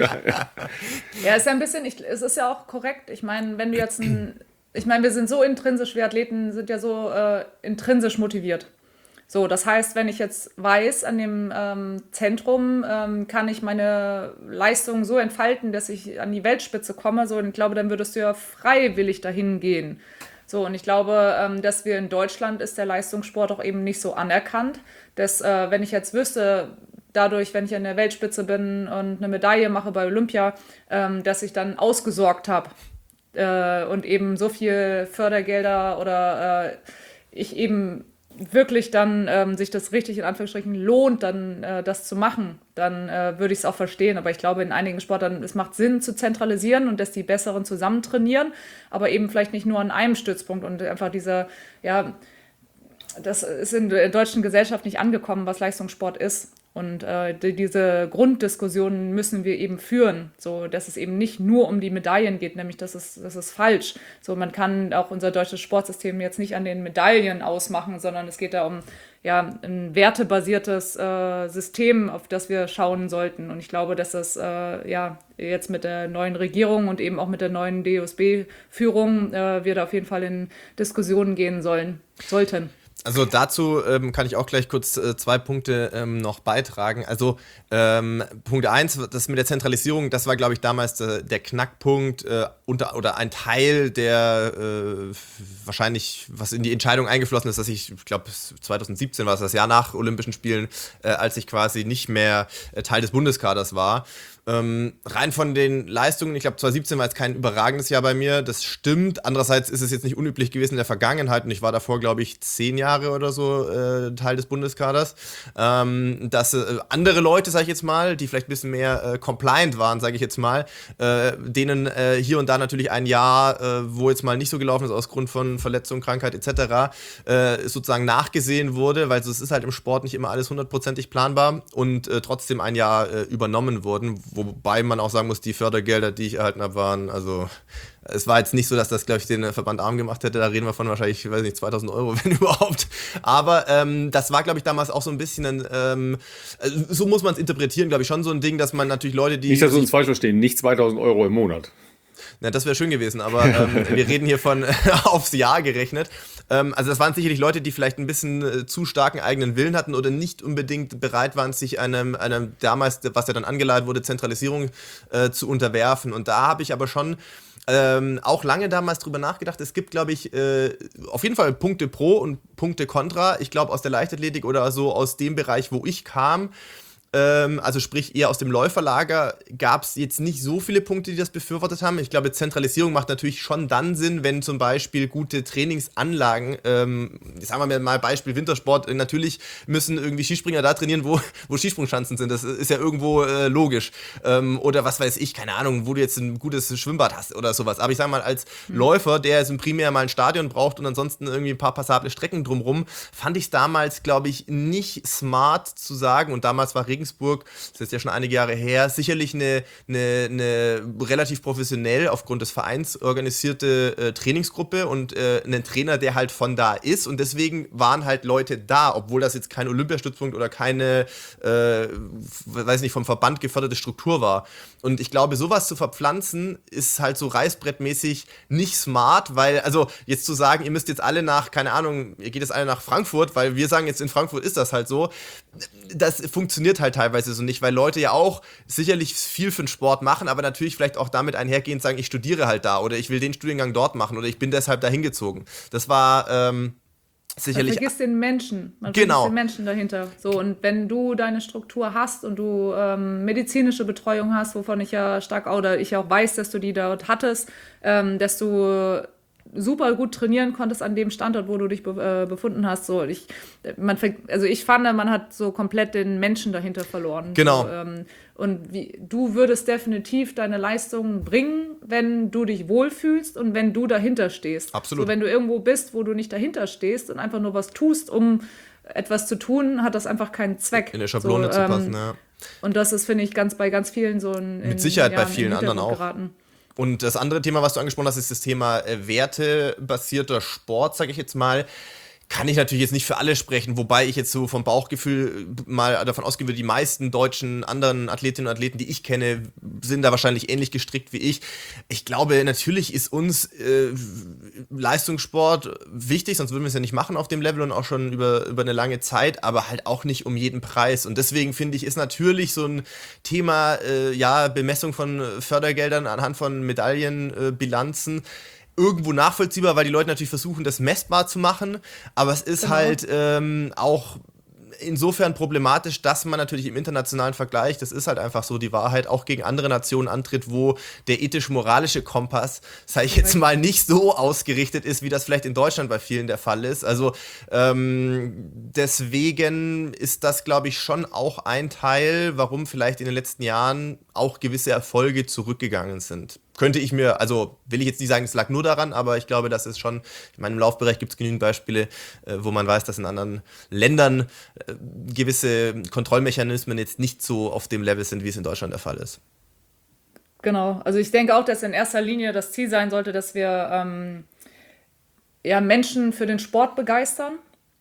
Ja, ist ja ein bisschen, es ist ja auch korrekt. Ich meine, wenn du jetzt wir sind so intrinsisch, wir Athleten sind ja so intrinsisch motiviert. So, das heißt, wenn ich jetzt weiß, an dem Zentrum kann ich meine Leistung so entfalten, dass ich an die Weltspitze komme, so, und ich glaube, dann würdest du ja freiwillig dahin gehen. So, und ich glaube, dass wir in Deutschland ist der Leistungssport auch eben nicht so anerkannt, dass wenn ich jetzt wüsste, dadurch, wenn ich an der Weltspitze bin und eine Medaille mache bei Olympia, dass ich dann ausgesorgt habe. Und eben so viel Fördergelder oder ich eben wirklich dann sich das richtig in Anführungsstrichen lohnt, dann das zu machen, dann würde ich es auch verstehen. Aber ich glaube, in einigen Sportarten, es macht Sinn zu zentralisieren und dass die Besseren zusammen trainieren, aber eben vielleicht nicht nur an einem Stützpunkt und einfach das ist in der deutschen Gesellschaft nicht angekommen, was Leistungssport ist. Und diese Grunddiskussionen müssen wir eben führen, so dass es eben nicht nur um die Medaillen geht, nämlich das ist falsch. So, man kann auch unser deutsches Sportsystem jetzt nicht an den Medaillen ausmachen, sondern es geht da um ein wertebasiertes System, auf das wir schauen sollten. Und ich glaube, dass das jetzt mit der neuen Regierung und eben auch mit der neuen DOSB-Führung wir da auf jeden Fall in Diskussionen gehen sollten. Also dazu kann ich auch gleich kurz 2 Punkte noch beitragen. Also Punkt 1, das mit der Zentralisierung, das war, glaube ich, damals der Knackpunkt oder ein Teil, der wahrscheinlich, was in die Entscheidung eingeflossen ist, dass ich glaube, 2017 war es, das Jahr nach Olympischen Spielen, als ich quasi nicht mehr Teil des Bundeskaders war. Rein von den Leistungen, ich glaube 2017 war jetzt kein überragendes Jahr bei mir, das stimmt. Andererseits ist es jetzt nicht unüblich gewesen in der Vergangenheit und ich war davor, glaube ich, 10 Jahre oder so Teil des Bundeskaders. Dass andere Leute, sage ich jetzt mal, die vielleicht ein bisschen mehr compliant waren, sage ich jetzt mal, denen hier und da natürlich ein Jahr, wo jetzt mal nicht so gelaufen ist aus Grund von Verletzung, Krankheit etc., sozusagen nachgesehen wurde, weil es ist halt im Sport nicht immer alles 100%ig planbar und trotzdem ein Jahr übernommen wurden. Wobei man auch sagen muss, die Fördergelder, die ich erhalten habe, waren, also es war jetzt nicht so, dass das, glaube ich, den Verband arm gemacht hätte, da reden wir von wahrscheinlich, ich weiß nicht, 2.000 Euro, wenn überhaupt, aber das war, glaube ich, damals auch so ein bisschen so muss man es interpretieren, glaube ich, schon so ein Ding, dass man natürlich Leute, die... Nicht, dass wir uns falsch verstehen, nicht 2.000 Euro im Monat. Na, das wäre schön gewesen, aber wir reden hier von aufs Jahr gerechnet. Also das waren sicherlich Leute, die vielleicht ein bisschen zu starken eigenen Willen hatten oder nicht unbedingt bereit waren, sich einem damals, was ja dann angeleitet wurde, Zentralisierung zu unterwerfen. Und da habe ich aber schon auch lange damals drüber nachgedacht. Es gibt, glaube ich, auf jeden Fall Punkte pro und Punkte kontra. Ich glaube, aus der Leichtathletik oder so aus dem Bereich, wo ich kam, also sprich eher aus dem Läuferlager, gab es jetzt nicht so viele Punkte, die das befürwortet haben. Ich glaube, Zentralisierung macht natürlich schon dann Sinn, wenn zum Beispiel gute Trainingsanlagen, sagen wir mal Beispiel Wintersport, natürlich müssen irgendwie Skispringer da trainieren, wo Skisprungschanzen sind. Das ist ja irgendwo logisch. Oder was weiß ich, keine Ahnung, wo du jetzt ein gutes Schwimmbad hast oder sowas. Aber ich sage mal, als Läufer, der jetzt primär mal ein Stadion braucht und ansonsten irgendwie ein paar passable Strecken drumrum, fand ich es damals, glaube ich, nicht smart zu sagen, und damals war Regensburg, das ist ja schon einige Jahre her, sicherlich eine relativ professionell aufgrund des Vereins organisierte Trainingsgruppe und einen Trainer, der halt von da ist, und deswegen waren halt Leute da, obwohl das jetzt kein Olympiastützpunkt oder keine, weiß nicht, vom Verband geförderte Struktur war. Und ich glaube, sowas zu verpflanzen ist halt so reißbrettmäßig nicht smart, weil, also jetzt zu sagen, ihr müsst jetzt alle nach, keine Ahnung, ihr geht jetzt alle nach Frankfurt, weil wir sagen jetzt in Frankfurt ist das halt so, das funktioniert halt teilweise so nicht, weil Leute ja auch sicherlich viel für den Sport machen, aber natürlich vielleicht auch damit einhergehend sagen, ich studiere halt da oder ich will den Studiengang dort machen oder ich bin deshalb da hingezogen. Das war sicherlich... Man vergisst den Menschen. Man genau. vergisst den Menschen dahinter. So, und wenn du deine Struktur hast und du medizinische Betreuung hast, wovon ich ja ich auch weiß, dass du die dort hattest, dass du super gut trainieren konntest an dem Standort, wo du dich befunden hast. So, ich fand, man hat so komplett den Menschen dahinter verloren. Genau. So, und du würdest definitiv deine Leistungen bringen, wenn du dich wohlfühlst und wenn du dahinter stehst. Absolut. So, wenn du irgendwo bist, wo du nicht dahinter stehst und einfach nur was tust, um etwas zu tun, hat das einfach keinen Zweck. In der Schablone zu passen, ja. Und das ist, finde ich, bei ganz vielen so ein... Mit Sicherheit bei vielen anderen auch. Geraten. Und das andere Thema, was du angesprochen hast, ist das Thema wertebasierter Sport, sage ich jetzt mal. Kann ich natürlich jetzt nicht für alle sprechen, wobei ich jetzt so vom Bauchgefühl mal davon ausgehen würde, die meisten deutschen anderen Athletinnen und Athleten, die ich kenne, sind da wahrscheinlich ähnlich gestrickt wie ich. Ich glaube, natürlich ist uns Leistungssport wichtig, sonst würden wir es ja nicht machen auf dem Level und auch schon über eine lange Zeit, aber halt auch nicht um jeden Preis. Und deswegen finde ich, ist natürlich so ein Thema, Bemessung von Fördergeldern anhand von Medaillenbilanzen, irgendwo nachvollziehbar, weil die Leute natürlich versuchen, das messbar zu machen, aber es ist halt auch insofern problematisch, dass man natürlich im internationalen Vergleich, das ist halt einfach so die Wahrheit, auch gegen andere Nationen antritt, wo der ethisch-moralische Kompass, sage ich jetzt mal, nicht so ausgerichtet ist, wie das vielleicht in Deutschland bei vielen der Fall ist. Also deswegen ist das, glaube ich, schon auch ein Teil, warum vielleicht in den letzten Jahren auch gewisse Erfolge zurückgegangen sind. könnte ich mir, also will ich jetzt nicht sagen, es lag nur daran, aber ich glaube, das ist schon, ich meine, im Laufbereich gibt es genügend Beispiele, wo man weiß, dass in anderen Ländern gewisse Kontrollmechanismen jetzt nicht so auf dem Level sind, wie es in Deutschland der Fall ist. Genau, also ich denke auch, dass in erster Linie das Ziel sein sollte, dass wir ja, Menschen für den Sport begeistern.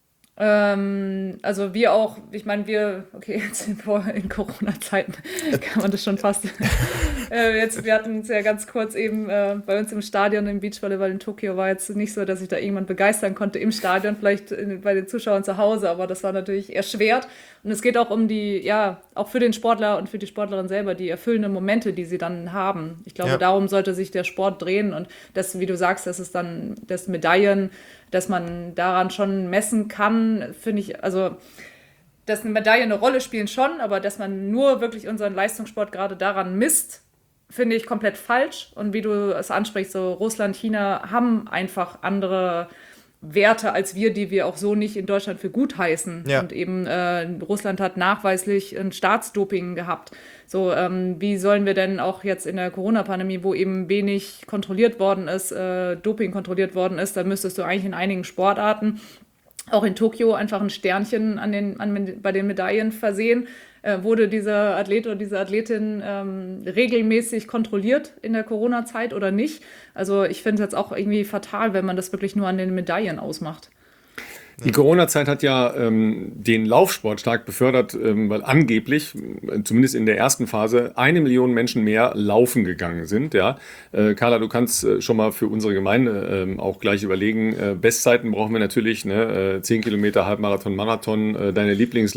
Also wir auch, ich meine, okay, jetzt in Corona-Zeiten kann man das schon fast. Wir hatten es ja ganz kurz eben bei uns im Stadion, im Beachvolleyball in Tokio, war jetzt nicht so, dass ich da irgendwann begeistern konnte im Stadion, vielleicht bei den Zuschauern zu Hause, aber das war natürlich erschwert. Und es geht auch um auch für den Sportler und für die Sportlerin selber, die erfüllenden Momente, die sie dann haben. Ich glaube, darum sollte sich der Sport drehen und das, wie du sagst, dass es dann das Medaillen, dass man daran schon messen kann, finde ich, also dass eine Medaille eine Rolle spielen schon, aber dass man nur wirklich unseren Leistungssport gerade daran misst, finde ich komplett falsch. Und wie du es ansprichst, so Russland, China haben einfach andere Werte als wir, die wir auch so nicht in Deutschland für gut heißen. Ja. Und eben Russland hat nachweislich ein Staatsdoping gehabt. So, wie sollen wir denn auch jetzt in der Corona-Pandemie, wo eben wenig kontrolliert worden ist, Doping kontrolliert worden ist, da müsstest du eigentlich in einigen Sportarten, auch in Tokio, einfach ein Sternchen bei den Medaillen versehen. Wurde dieser Athlet oder diese Athletin regelmäßig kontrolliert in der Corona-Zeit oder nicht? Also ich finde es jetzt auch irgendwie fatal, wenn man das wirklich nur an den Medaillen ausmacht. Die Corona-Zeit hat ja den Laufsport stark befördert, weil angeblich, zumindest in der ersten Phase, 1 Million Menschen mehr laufen gegangen sind. Ja. Carla, du kannst schon mal für unsere Gemeinde auch gleich überlegen, Bestzeiten brauchen wir natürlich, ne? 10 Kilometer, Halbmarathon, Marathon, deine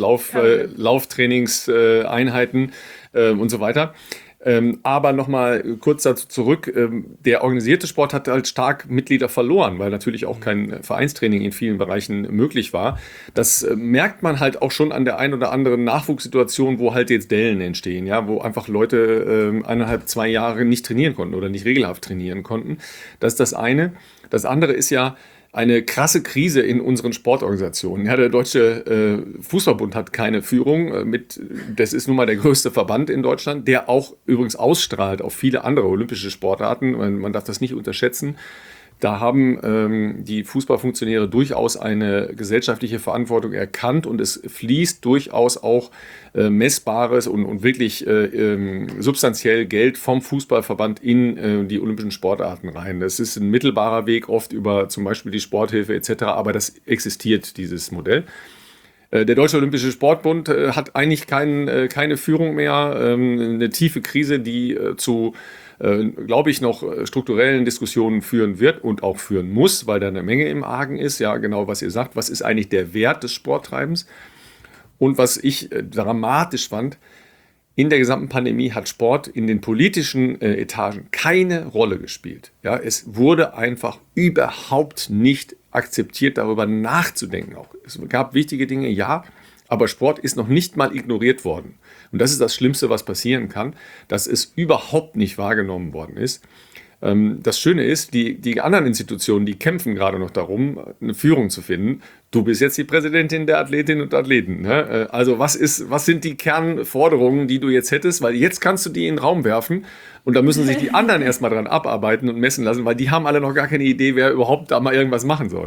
Lieblingslauftrainingseinheiten und so weiter. Aber nochmal kurz dazu zurück, der organisierte Sport hat halt stark Mitglieder verloren, weil natürlich auch kein Vereinstraining in vielen Bereichen möglich war. Das merkt man halt auch schon an der ein oder anderen Nachwuchssituation, wo halt jetzt Dellen entstehen, ja, wo einfach Leute 1,5, 2 Jahre nicht trainieren konnten oder nicht regelhaft trainieren konnten. Das ist das eine. Das andere ist ja eine krasse Krise in unseren Sportorganisationen. Ja, der Deutsche Fußballbund hat keine Führung. Das ist nun mal der größte Verband in Deutschland, der auch übrigens ausstrahlt auf viele andere olympische Sportarten. Man darf das nicht unterschätzen. Da haben die Fußballfunktionäre durchaus eine gesellschaftliche Verantwortung erkannt und es fließt durchaus auch messbares und wirklich substanziell Geld vom Fußballverband in die olympischen Sportarten rein. Das ist ein mittelbarer Weg, oft über zum Beispiel die Sporthilfe etc., aber das existiert, dieses Modell. Der Deutsche Olympische Sportbund hat eigentlich keine Führung mehr, eine tiefe Krise, die zu glaube ich, noch strukturellen Diskussionen führen wird und auch führen muss, weil da eine Menge im Argen ist. Ja, genau, was ihr sagt. Was ist eigentlich der Wert des Sporttreibens? Und was ich dramatisch fand, in der gesamten Pandemie hat Sport in den politischen Etagen keine Rolle gespielt. Ja, es wurde einfach überhaupt nicht akzeptiert, darüber nachzudenken. Auch es gab wichtige Dinge, ja, aber Sport ist noch nicht mal ignoriert worden. Und das ist das Schlimmste, was passieren kann, dass es überhaupt nicht wahrgenommen worden ist. Das Schöne ist, die anderen Institutionen, die kämpfen gerade noch darum, eine Führung zu finden. Du bist jetzt die Präsidentin der Athletinnen und Athleten. Ne? Also was sind die Kernforderungen, die du jetzt hättest? Weil jetzt kannst du die in den Raum werfen und da müssen sich die anderen erstmal dran abarbeiten und messen lassen, weil die haben alle noch gar keine Idee, wer überhaupt da mal irgendwas machen soll.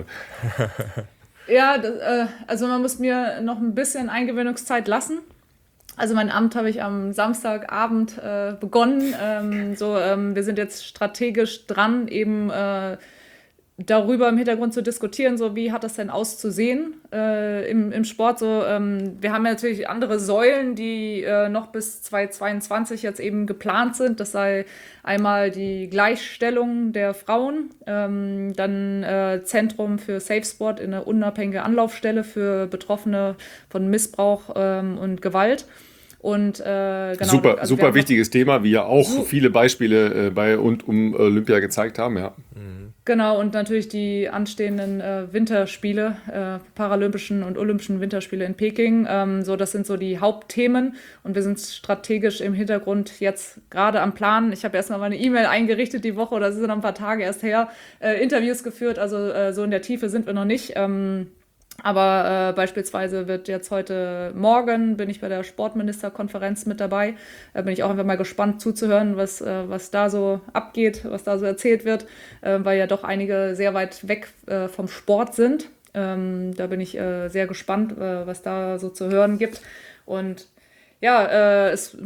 Ja, also man muss mir noch ein bisschen Eingewöhnungszeit lassen. Also mein Amt habe ich am Samstagabend begonnen. Wir sind jetzt strategisch dran, eben darüber im Hintergrund zu diskutieren, so wie hat das denn auszusehen im Sport. So, wir haben ja natürlich andere Säulen, die noch bis 2022 jetzt eben geplant sind. Das sei einmal die Gleichstellung der Frauen, dann Zentrum für Safe Sport, eine unabhängige Anlaufstelle für Betroffene von Missbrauch und Gewalt. Und, genau, super wichtiges Thema, wie ja auch viele Beispiele bei und um Olympia gezeigt haben. Ja. Genau, und natürlich die anstehenden Winterspiele, Paralympischen und Olympischen Winterspiele in Peking. Das sind so die Hauptthemen und wir sind strategisch im Hintergrund jetzt gerade am Plan. Ich habe erstmal meine E-Mail eingerichtet die Woche, oder es sind noch ein paar Tage erst her, Interviews geführt, also so in der Tiefe sind wir noch nicht. Aber beispielsweise wird jetzt heute Morgen, bin ich bei der Sportministerkonferenz mit dabei. Da bin ich auch einfach mal gespannt zuzuhören, was da so abgeht, was da so erzählt wird, weil ja doch einige sehr weit weg vom Sport sind. Da bin ich sehr gespannt, was da so zu hören gibt. Und ja, es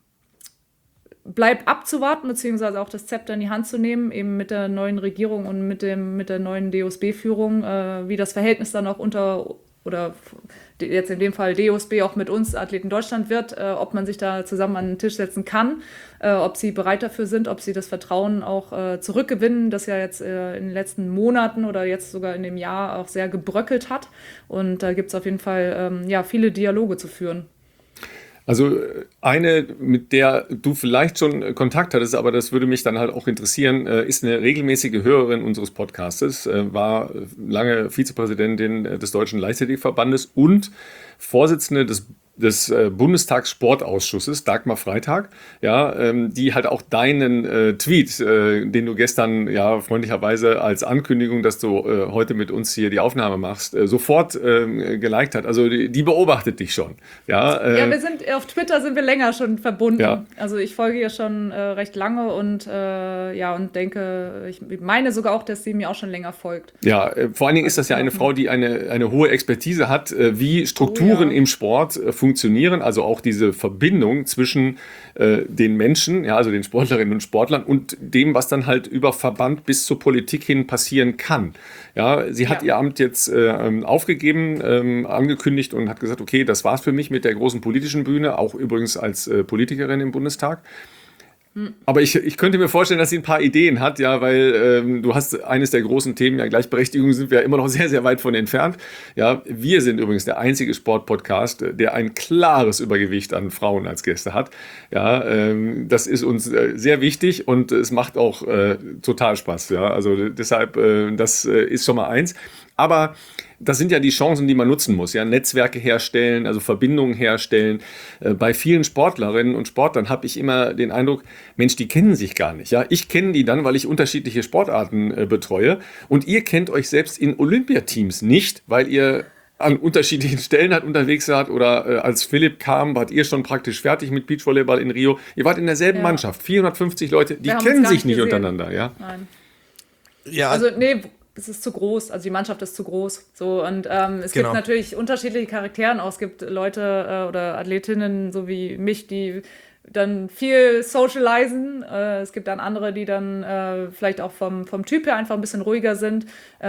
bleibt abzuwarten, beziehungsweise auch das Zepter in die Hand zu nehmen, eben mit der neuen Regierung und mit der neuen DOSB-Führung, wie das Verhältnis dann auch oder jetzt in dem Fall DOSB auch mit uns, Athleten Deutschland wird, ob man sich da zusammen an den Tisch setzen kann, ob sie bereit dafür sind, ob sie das Vertrauen auch zurückgewinnen, das ja jetzt in den letzten Monaten oder jetzt sogar in dem Jahr auch sehr gebröckelt hat. Und da gibt es auf jeden Fall viele Dialoge zu führen. Also eine, mit der du vielleicht schon Kontakt hattest, aber das würde mich dann halt auch interessieren, ist eine regelmäßige Hörerin unseres Podcastes, war lange Vizepräsidentin des Deutschen Leichtathletikverbandes und Vorsitzende des Bundestagssportausschusses, Dagmar Freitag, ja, die halt auch deinen Tweet, den du gestern ja freundlicherweise als Ankündigung, dass du heute mit uns hier die Aufnahme machst, sofort geliked hat. Also die beobachtet dich schon. Ja, wir sind auf Twitter sind wir länger schon verbunden. Ja. Also ich folge ihr schon recht lange und und denke, ich meine sogar auch, dass sie mir auch schon länger folgt. Ja, vor allen Dingen ist das ja eine Frau, die eine hohe Expertise hat, wie Strukturen im Sport funktionieren, also auch diese Verbindung zwischen den Menschen, ja, also den Sportlerinnen und Sportlern und dem, was dann halt über Verband bis zur Politik hin passieren kann. Ja, sie hat ihr Amt jetzt aufgegeben, angekündigt und hat gesagt, okay, das war's für mich mit der großen politischen Bühne, auch übrigens als Politikerin im Bundestag. Aber ich könnte mir vorstellen, dass sie ein paar Ideen hat, ja, weil du hast eines der großen Themen, ja, Gleichberechtigung sind wir ja immer noch sehr, sehr weit von entfernt. Ja, wir sind übrigens der einzige Sportpodcast, der ein klares Übergewicht an Frauen als Gäste hat. Ja, das ist uns sehr wichtig und es macht auch total Spaß. Ja, also deshalb, das ist schon mal eins. Aber das sind ja die Chancen, die man nutzen muss. Ja? Netzwerke herstellen, also Verbindungen herstellen. Bei vielen Sportlerinnen und Sportlern habe ich immer den Eindruck, Mensch, die kennen sich gar nicht. Ja? Ich kenne die dann, weil ich unterschiedliche Sportarten betreue. Und ihr kennt euch selbst in Olympiateams nicht, weil ihr an unterschiedlichen Stellen halt unterwegs seid oder als Philipp kam, wart ihr schon praktisch fertig mit Beachvolleyball in Rio. Ihr wart in derselben Mannschaft, 450 Leute, die kennen sich nicht untereinander. Ja? Nein. Ja, Also nee, es ist zu groß, also die Mannschaft ist zu groß. So, und es gibt natürlich unterschiedliche Charaktere auch. Es gibt Leute oder Athletinnen, so wie mich, die dann viel socialisen. Es gibt dann andere, die dann vielleicht auch vom Typ her einfach ein bisschen ruhiger sind.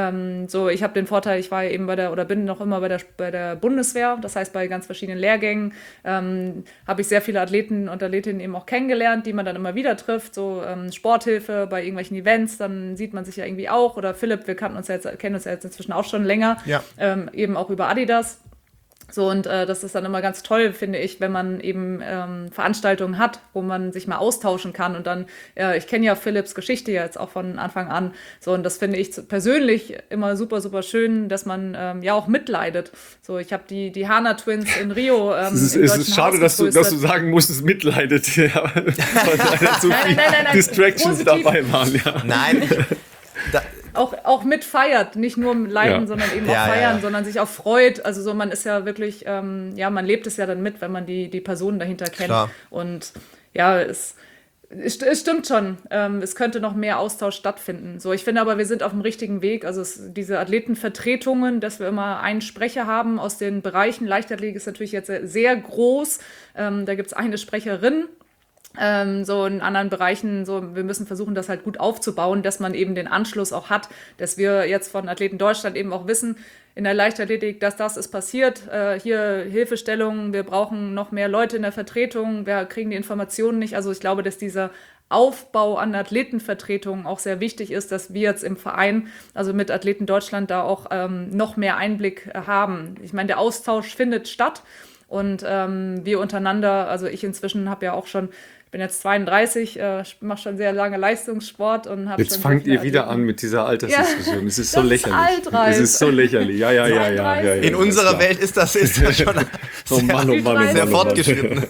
Ich habe den Vorteil, ich war eben bin noch immer bei der Bundeswehr, das heißt bei ganz verschiedenen Lehrgängen habe ich sehr viele Athleten und Athletinnen eben auch kennengelernt, die man dann immer wieder trifft, so Sporthilfe bei irgendwelchen Events, dann sieht man sich ja irgendwie auch, oder Philipp, wir kennen uns ja jetzt inzwischen auch schon länger, eben auch über Adidas. So, und das ist dann immer ganz toll, finde ich, wenn man eben Veranstaltungen hat, wo man sich mal austauschen kann. Und dann, ich kenne ja Philipps Geschichte jetzt auch von Anfang an. So, und das finde ich persönlich immer super, super schön, dass man auch mitleidet. So, ich habe die Hana Twins in Rio. Es ist schade, dass du sagen musstest, mitleidet. Ja, weil so viele Distractions dabei waren. Ja. Nein, auch mitfeiert, nicht nur leiden, sondern eben auch feiern, sondern sich auch freut. Also so, man ist ja wirklich, man lebt es ja dann mit, wenn man die Personen dahinter kennt. Klar. Und ja, es stimmt schon. Es könnte noch mehr Austausch stattfinden. So, ich finde aber, wir sind auf dem richtigen Weg. Also diese Athletenvertretungen, dass wir immer einen Sprecher haben aus den Bereichen. Leichtathletik ist natürlich jetzt sehr groß. Da gibt es eine Sprecherin. So in anderen Bereichen, so wir müssen versuchen, das halt gut aufzubauen, dass man eben den Anschluss auch hat, dass wir jetzt von Athleten Deutschland eben auch wissen, in der Leichtathletik, dass das ist passiert, hier Hilfestellungen, wir brauchen noch mehr Leute in der Vertretung, wir kriegen die Informationen nicht. Also ich glaube, dass dieser Aufbau an Athletenvertretungen auch sehr wichtig ist, dass wir jetzt im Verein, also mit Athleten Deutschland, da auch noch mehr Einblick haben. Ich meine, der Austausch findet statt und wir untereinander, also ich inzwischen ich bin jetzt 32, mache schon sehr lange Leistungssport und habe. Jetzt fangt ihr wieder an mit dieser Altersdiskussion. Es ist so lächerlich. Es ist so lächerlich. Ja. In unserer Welt ist das schon sehr fortgeschritten.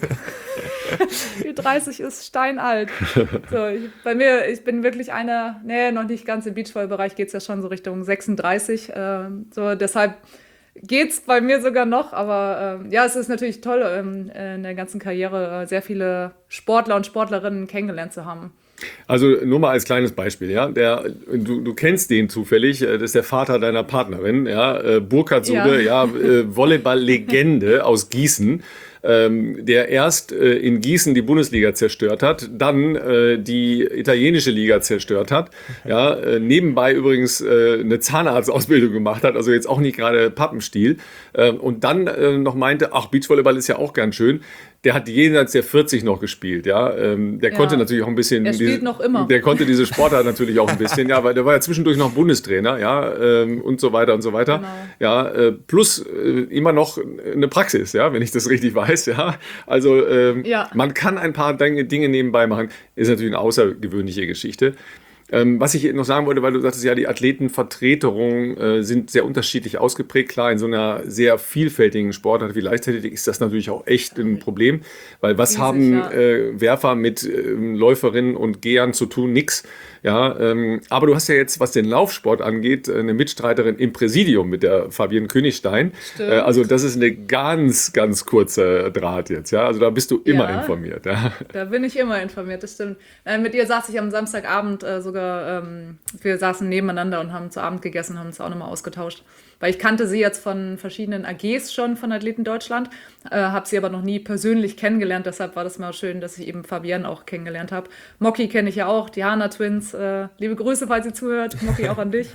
Die 30 ist steinalt. So, ich bin wirklich noch nicht ganz im Beachvolleyball-Bereich, geht es ja schon so Richtung 36. Deshalb geht's bei mir sogar noch, aber ja, es ist natürlich toll, in der ganzen Karriere sehr viele Sportler und Sportlerinnen kennengelernt zu haben. Also nur mal als kleines Beispiel, ja, du kennst den zufällig, das ist der Vater deiner Partnerin, ja, Burkhard Sude, Volleyball-Legende aus Gießen, der erst in Gießen die Bundesliga zerstört hat, dann die italienische Liga zerstört hat, ja, nebenbei übrigens eine Zahnarztausbildung gemacht hat, also jetzt auch nicht gerade Pappenstiel, und dann noch meinte, ach, Beachvolleyball ist ja auch ganz schön. Der hat jenseits der 40 noch gespielt, ja. Der konnte natürlich auch ein bisschen. Er spielt noch immer. Der konnte diese Sportart natürlich auch ein bisschen, ja, weil der war ja zwischendurch noch Bundestrainer, ja, und so weiter und so weiter. Genau. Ja, plus immer noch eine Praxis, ja, wenn ich das richtig weiß, ja. Also man kann ein paar Dinge nebenbei machen. Ist natürlich eine außergewöhnliche Geschichte. Was ich noch sagen wollte, weil du sagtest, ja, die Athletenvertreterungen sind sehr unterschiedlich ausgeprägt. Klar, in so einer sehr vielfältigen Sportart wie Leichtathletik ist das natürlich auch echt ein Problem, weil was haben Werfer mit Läuferinnen und Gehern zu tun? Nix. Ja, aber du hast ja jetzt, was den Laufsport angeht, eine Mitstreiterin im Präsidium mit der Fabienne Königstein. Also das ist eine ganz, ganz kurze Draht jetzt. Ja, also da bist du immer informiert. Ja. Da bin ich immer informiert, das stimmt. Mit ihr saß ich am Samstagabend sogar, wir saßen nebeneinander und haben zu Abend gegessen, haben uns auch nochmal ausgetauscht. Weil ich kannte sie jetzt von verschiedenen AGs schon von Athleten Deutschland, habe sie aber noch nie persönlich kennengelernt. Deshalb war das mal schön, dass ich eben Fabienne auch kennengelernt habe. Moki kenne ich ja auch, die Hana Twins. Liebe Grüße, falls sie zuhört. Moki, auch an dich.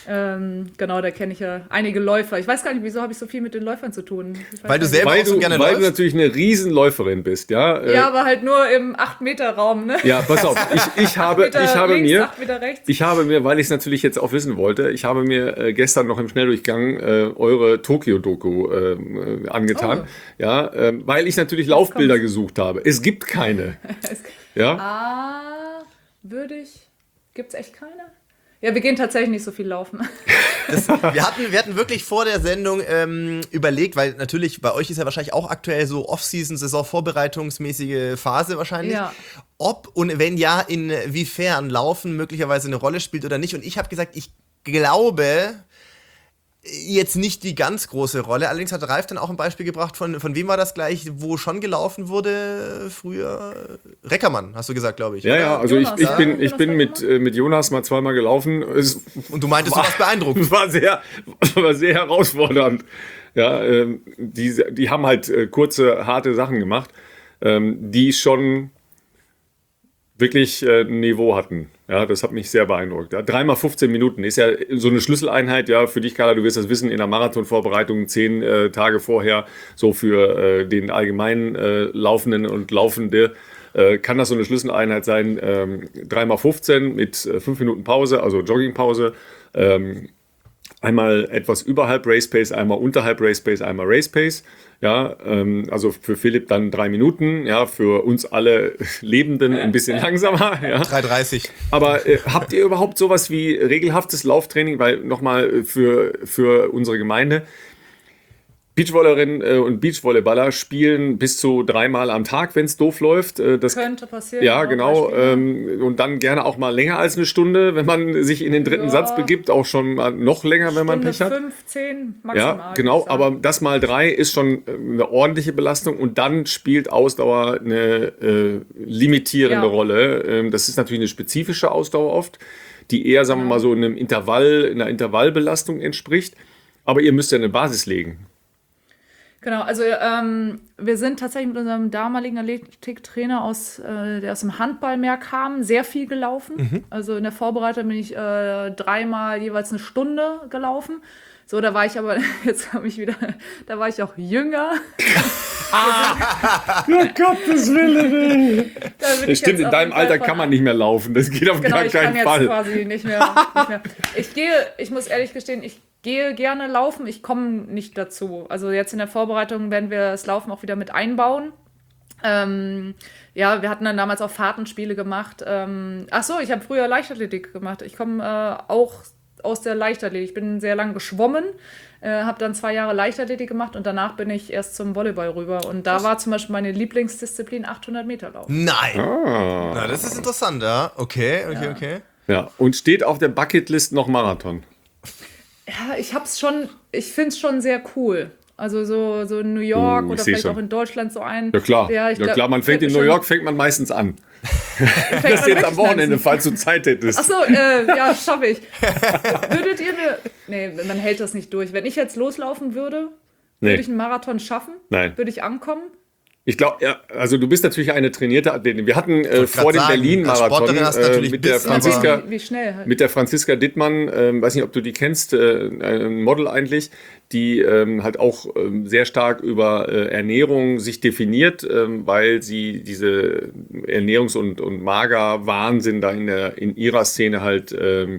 Genau, da kenne ich ja einige Läufer. Ich weiß gar nicht, wieso habe ich so viel mit den Läufern zu tun. Weil du selber auch so gerne läufst? Weil du läufst? natürlich eine Riesenläuferin bist, ja. Ja, aber halt nur im 8-Meter-Raum, ne? Ja, pass auf, ich habe mir, 8 Meter rechts. weil ich es natürlich jetzt auch wissen wollte, ich habe mir gestern noch im Schnelldurchgang eure Tokio-Doku angetan, weil ich natürlich Laufbilder gesucht habe. Es gibt keine. Ja? Gibt's echt keine? Ja, wir gehen tatsächlich nicht so viel laufen. Wir hatten wirklich vor der Sendung überlegt, weil natürlich bei euch ist ja wahrscheinlich auch aktuell so Off-Season, Saison-vorbereitungsmäßige Phase wahrscheinlich. Ja. Ob und wenn ja, inwiefern Laufen möglicherweise eine Rolle spielt oder nicht. Und ich habe gesagt, ich glaube jetzt nicht die ganz große Rolle. Allerdings hat Ralf dann auch ein Beispiel gebracht, von wem war das gleich, wo schon gelaufen wurde früher? Reckermann, hast du gesagt, glaube ich. Ja, also Jonas, ich bin mit Jonas mal zweimal gelaufen. Und du meintest, du warst beeindruckt. War sehr herausfordernd. Ja, die haben halt kurze, harte Sachen gemacht, die schon wirklich ein Niveau hatten. Ja, das hat mich sehr beeindruckt. Ja, 3 mal 15 Minuten ist ja so eine Schlüsseleinheit. Ja, für dich, Carla, du wirst das wissen, in der Marathonvorbereitung 10 Tage vorher, so für den allgemeinen Laufenden und Laufende, kann das so eine Schlüsseleinheit sein. 3 mal 15 mit 5 Minuten Pause, also Joggingpause. Einmal etwas überhalb Race Pace, einmal unterhalb Race Pace, einmal Race Pace. Ja, also für Philipp dann 3 Minuten, ja, für uns alle Lebenden ein bisschen langsamer. Ja. 3,30. Aber habt ihr überhaupt sowas wie regelhaftes Lauftraining? Weil nochmal für unsere Gemeinde, Beachvolleyballerinnen und Beachvolleyballer spielen bis zu 3 Mal am Tag, wenn es doof läuft. Das könnte passieren. Ja, genau. Und dann gerne auch mal länger als eine Stunde, wenn man sich in den dritten Satz begibt. Auch schon mal noch länger, wenn man Pech hat. 15 maximal. Ja, genau. Aber das mal 3 ist schon eine ordentliche Belastung. Und dann spielt Ausdauer eine limitierende Rolle. Das ist natürlich eine spezifische Ausdauer oft, die eher, sagen wir mal, so in einer Intervallbelastung entspricht. Aber ihr müsst ja eine Basis legen. Genau, also wir sind tatsächlich mit unserem damaligen Athletiktrainer, der aus dem Handball mehr kam, sehr viel gelaufen. Also in der Vorbereitung bin ich 3 Mal jeweils eine Stunde gelaufen. So, da war ich aber, da war ich auch jünger. Um Gottes Willen. Das stimmt, in deinem Alter kann man nicht mehr laufen. Das geht auf gar keinen Fall. Ich kann jetzt quasi nicht mehr. Ich muss ehrlich gestehen, ich gehe gerne laufen, ich komme nicht dazu. Also jetzt in der Vorbereitung werden wir das Laufen auch wieder mit einbauen. Wir hatten dann damals auch Fahrtenspiele gemacht. Ich habe früher Leichtathletik gemacht. Ich komme auch aus der Leichtathletik. Ich bin sehr lange geschwommen, habe dann 2 Jahre Leichtathletik gemacht und danach bin ich erst zum Volleyball rüber. Und da war zum Beispiel meine Lieblingsdisziplin 800 Meter Laufen. Nein! Na, das ist interessant, ja. Okay. Ja, und steht auf der Bucketlist noch Marathon? Ja, ich habe es schon ich finde es schon sehr cool. Also so in New York Ich oder seh vielleicht schon. auch in Deutschland so ein. Ja klar, ich glaub, klar, man fängt in New York, fängt man meistens an. Das jetzt am Wochenende, falls du Zeit hättest. Achso, ja, schaffe ich. Würdet ihr nee, man hält das nicht durch. Wenn ich jetzt loslaufen würde, würde ich einen Marathon schaffen? Nein. Würde ich ankommen? Ich glaube, ja, also du bist natürlich eine trainierte Athletin. Wir hatten vor dem Berlin-Marathon mit der Franziska, wie schnell halt. mit der Franziska Dittmann, weiß nicht, ob du die kennst, ein Model eigentlich, die halt auch sehr stark über Ernährung sich definiert, weil sie diese Ernährungs- und Mager-Wahnsinn da in ihrer Szene halt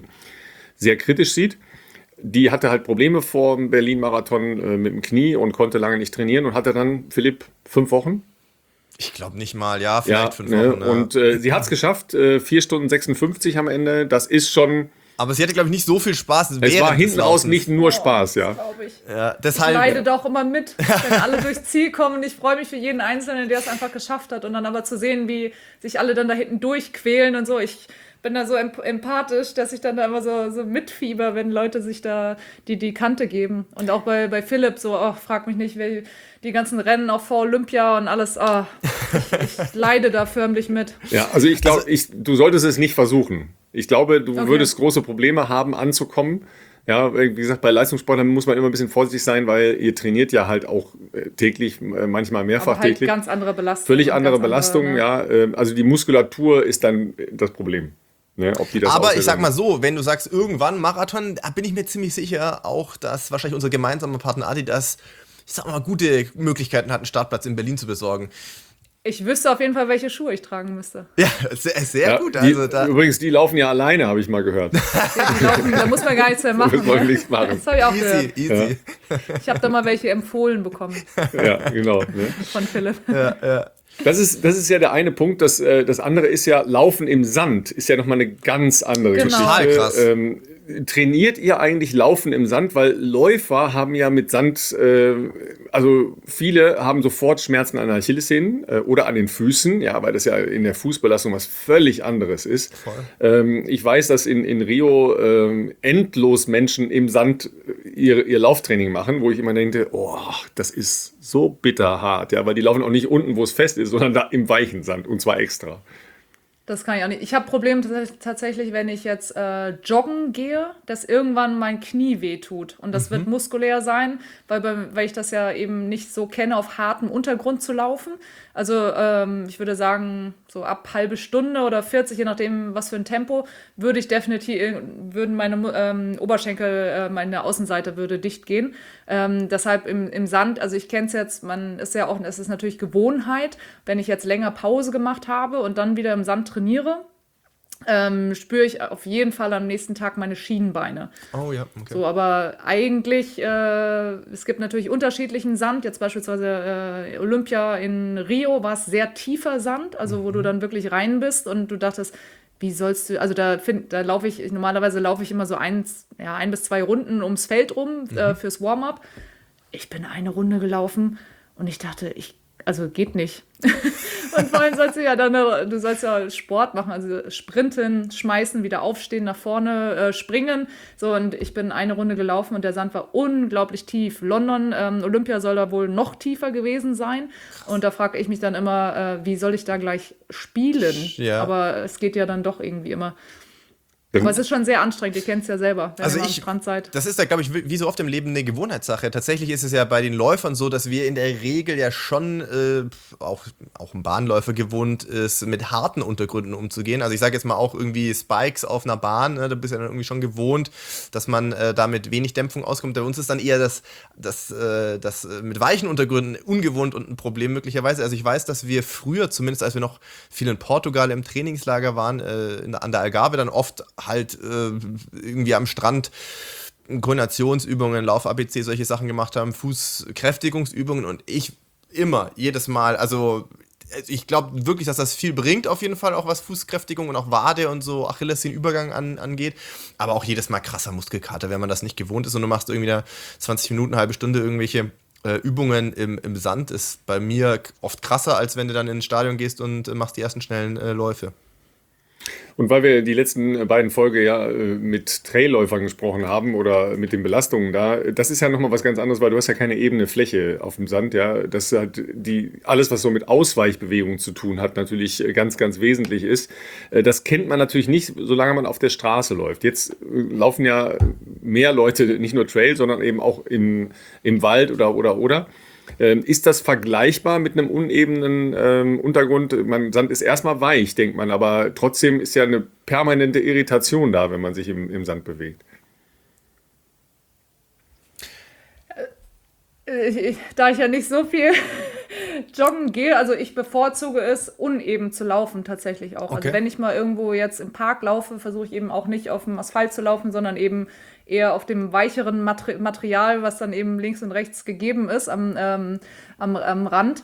sehr kritisch sieht. Die hatte halt Probleme vor dem Berlin-Marathon mit dem Knie und konnte lange nicht trainieren und hatte dann, Philipp, 5 Wochen. Ich glaube nicht mal, ja, vielleicht 5 Ne? Wochen. Ja. Und sie hat es geschafft, 4 Stunden 56 am Ende. Das ist schon. Aber sie hatte, glaube ich, nicht so viel Spaß. Es war hinten raus nicht nur Spaß, ja. Glaube ich. Ja, Ich deshalb. leide doch immer mit, wenn alle durchs Ziel kommen. Und ich freue mich für jeden Einzelnen, der es einfach geschafft hat. Und dann aber zu sehen, wie sich alle dann da hinten durchquälen und so. Ich bin da so empathisch, dass ich dann da immer so mitfieber, wenn Leute sich da die Kante geben. Und auch bei Philipp so, frag mich nicht, die ganzen Rennen auch vor Olympia und alles. Ich leide da förmlich mit. Ja, also ich glaube, du solltest es nicht versuchen. Ich glaube, du würdest große Probleme haben, anzukommen. Ja, wie gesagt, bei Leistungssportlern muss man immer ein bisschen vorsichtig sein, weil ihr trainiert ja halt auch täglich, manchmal mehrfach Aber halt täglich. ganz andere Belastung. Völlig andere Belastung, ja. Also die Muskulatur ist dann das Problem. Ne, ob die das Aber aushält ich sag oder mal nicht. so, wenn du sagst irgendwann Marathon, da bin ich mir ziemlich sicher auch, dass wahrscheinlich unser gemeinsamer Partner Adidas, ich sag mal, gute Möglichkeiten hat, einen Startplatz in Berlin zu besorgen. Ich wüsste auf jeden Fall, welche Schuhe ich tragen müsste. Ja, sehr Ja, gut. Also übrigens, die laufen ja alleine, habe ich mal gehört. Da muss man gar nichts mehr machen. Muss man Ne? nichts machen. Das habe ich auch gehört. easy. Ich habe da mal welche empfohlen bekommen Ja, genau. Ne? von Philipp. Das ist ja der eine Punkt. Das andere ist ja, Laufen im Sand ist ja nochmal eine ganz andere Genau. Geschichte. Total krass. Trainiert ihr eigentlich Laufen im Sand? Weil Läufer haben ja mit Sand, also viele haben sofort Schmerzen an den Achillessehnen oder an den Füßen, ja, weil das ja in der Fußbelastung was völlig anderes ist. Ich weiß, dass in Rio endlos Menschen im Sand ihr Lauftraining machen, wo ich immer denke, oh, das ist so bitterhart, ja, weil die laufen auch nicht unten, wo es fest ist, sondern da im weichen Sand und zwar extra. Das kann ich auch nicht. Ich habe Probleme tatsächlich, wenn ich jetzt joggen gehe, dass irgendwann mein Knie wehtut. Und das wird muskulär sein, weil ich das ja eben nicht so kenne, auf hartem Untergrund zu laufen. Also ich würde sagen, so ab halbe Stunde oder 40, je nachdem, was für ein Tempo, würden meine Oberschenkel, meine Außenseite würde dicht gehen. Deshalb im Sand, also ich kenne es jetzt, es ist natürlich Gewohnheit, wenn ich jetzt länger Pause gemacht habe und dann wieder im Sand trainiere, spüre ich auf jeden Fall am nächsten Tag meine Schienenbeine. Oh ja, okay. So, aber eigentlich, es gibt natürlich unterschiedlichen Sand. Jetzt beispielsweise Olympia in Rio war es sehr tiefer Sand, also wo du dann wirklich rein bist und du dachtest, wie sollst du, also normalerweise laufe ich immer so 1 bis 2 Runden ums Feld rum fürs Warm-up. Ich bin eine Runde gelaufen und ich dachte, geht nicht. Und vor allem du sollst ja Sport machen, also sprinten, schmeißen, wieder aufstehen, nach vorne springen. So, und ich bin eine Runde gelaufen und der Sand war unglaublich tief. London, Olympia soll da wohl noch tiefer gewesen sein. Und da frage ich mich dann immer, wie soll ich da gleich spielen? Ja. Aber es geht ja dann doch irgendwie immer. Aber es ist schon sehr anstrengend, ihr kennt es ja selber, wenn ihr mal am Strand seid. Das ist ja, glaube ich, wie so oft im Leben eine Gewohnheitssache. Tatsächlich ist es ja bei den Läufern so, dass wir in der Regel ja schon, auch ein Bahnläufer gewohnt ist, mit harten Untergründen umzugehen. Also ich sage jetzt mal auch irgendwie Spikes auf einer Bahn, ne? Da bist du ja dann irgendwie schon gewohnt, dass man da mit wenig Dämpfung auskommt. Bei uns ist dann eher das mit weichen Untergründen ungewohnt und ein Problem möglicherweise. Also ich weiß, dass wir früher, zumindest als wir noch viel in Portugal im Trainingslager waren, an der Algarve dann oft halt irgendwie am Strand Koordinationsübungen, Lauf-ABC, solche Sachen gemacht haben, Fußkräftigungsübungen und jedes Mal, also ich glaube wirklich, dass das viel bringt auf jeden Fall, auch was Fußkräftigung und auch Wade und so Achillessehnenübergang angeht, aber auch jedes Mal krasser Muskelkater, wenn man das nicht gewohnt ist und du machst irgendwie da 20 Minuten, halbe Stunde irgendwelche Übungen im Sand, ist bei mir oft krasser, als wenn du dann ins Stadion gehst und machst die ersten schnellen Läufe. Und weil wir die letzten beiden Folgen ja mit Trailläufern gesprochen haben oder mit den Belastungen da, das ist ja nochmal was ganz anderes, weil du hast ja keine ebene Fläche auf dem Sand, ja. Das hat alles, was so mit Ausweichbewegungen zu tun hat, natürlich ganz, ganz wesentlich ist. Das kennt man natürlich nicht, solange man auf der Straße läuft. Jetzt laufen ja mehr Leute nicht nur Trail, sondern eben auch im Wald oder. Ist das vergleichbar mit einem unebenen Untergrund? Sand ist erstmal weich, denkt man, aber trotzdem ist ja eine permanente Irritation da, wenn man sich im Sand bewegt. Da ich ja nicht so viel joggen gehe, also ich bevorzuge es, uneben zu laufen tatsächlich auch. Okay. Also wenn ich mal irgendwo jetzt im Park laufe, versuche ich eben auch nicht auf dem Asphalt zu laufen, sondern eben eher auf dem weicheren Material, was dann eben links und rechts gegeben ist am Rand.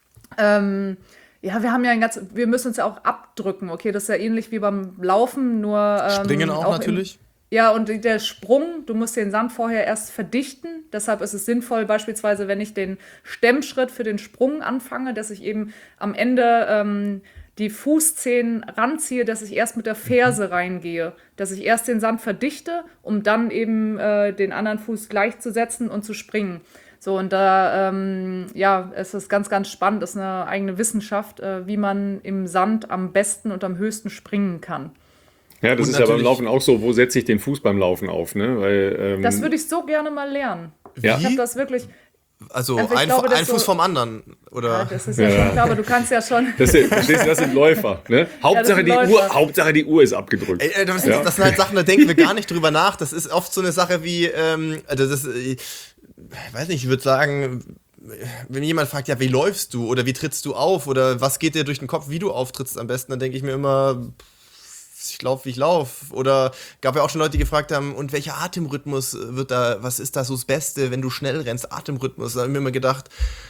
Ja, wir müssen uns ja auch abdrücken, okay, das ist ja ähnlich wie beim Laufen, nur Springen auch natürlich. Ja, und der Sprung, du musst den Sand vorher erst verdichten. Deshalb ist es sinnvoll, beispielsweise, wenn ich den Stemmschritt für den Sprung anfange, dass ich eben am Ende die Fußzehen ranziehe, dass ich erst mit der Ferse reingehe. Dass ich erst den Sand verdichte, um dann eben den anderen Fuß gleichzusetzen und zu springen. So, und da, es ist ganz, ganz spannend. Das ist eine eigene Wissenschaft, wie man im Sand am besten und am höchsten springen kann. Ja, das Und ist ja beim natürlich- Laufen auch so. Wo setze ich den Fuß beim Laufen auf? Ne? Weil, Das würde ich so gerne mal lernen. Ja. Ich habe das wirklich. Also Also ich ein, glaube, das ein Fuß so- vom anderen, oder? Das ist ja schon klar, aber du kannst ja schon. verstehst du, das sind Läufer. Ne? Hauptsache, sind die Läufer. Hauptsache die Uhr ist abgedrückt. Das sind halt Sachen, da denken wir gar nicht drüber nach. Das ist oft so eine Sache wie, ich weiß nicht, ich würde sagen, wenn jemand fragt, ja, wie läufst du oder wie trittst du auf oder was geht dir durch den Kopf, wie du auftrittst am besten, dann denke ich mir immer, ich laufe, wie ich laufe. Oder gab ja auch schon Leute, die gefragt haben, und welcher Atemrhythmus was ist da so das Beste, wenn du schnell rennst, Atemrhythmus? Da habe ich mir immer gedacht,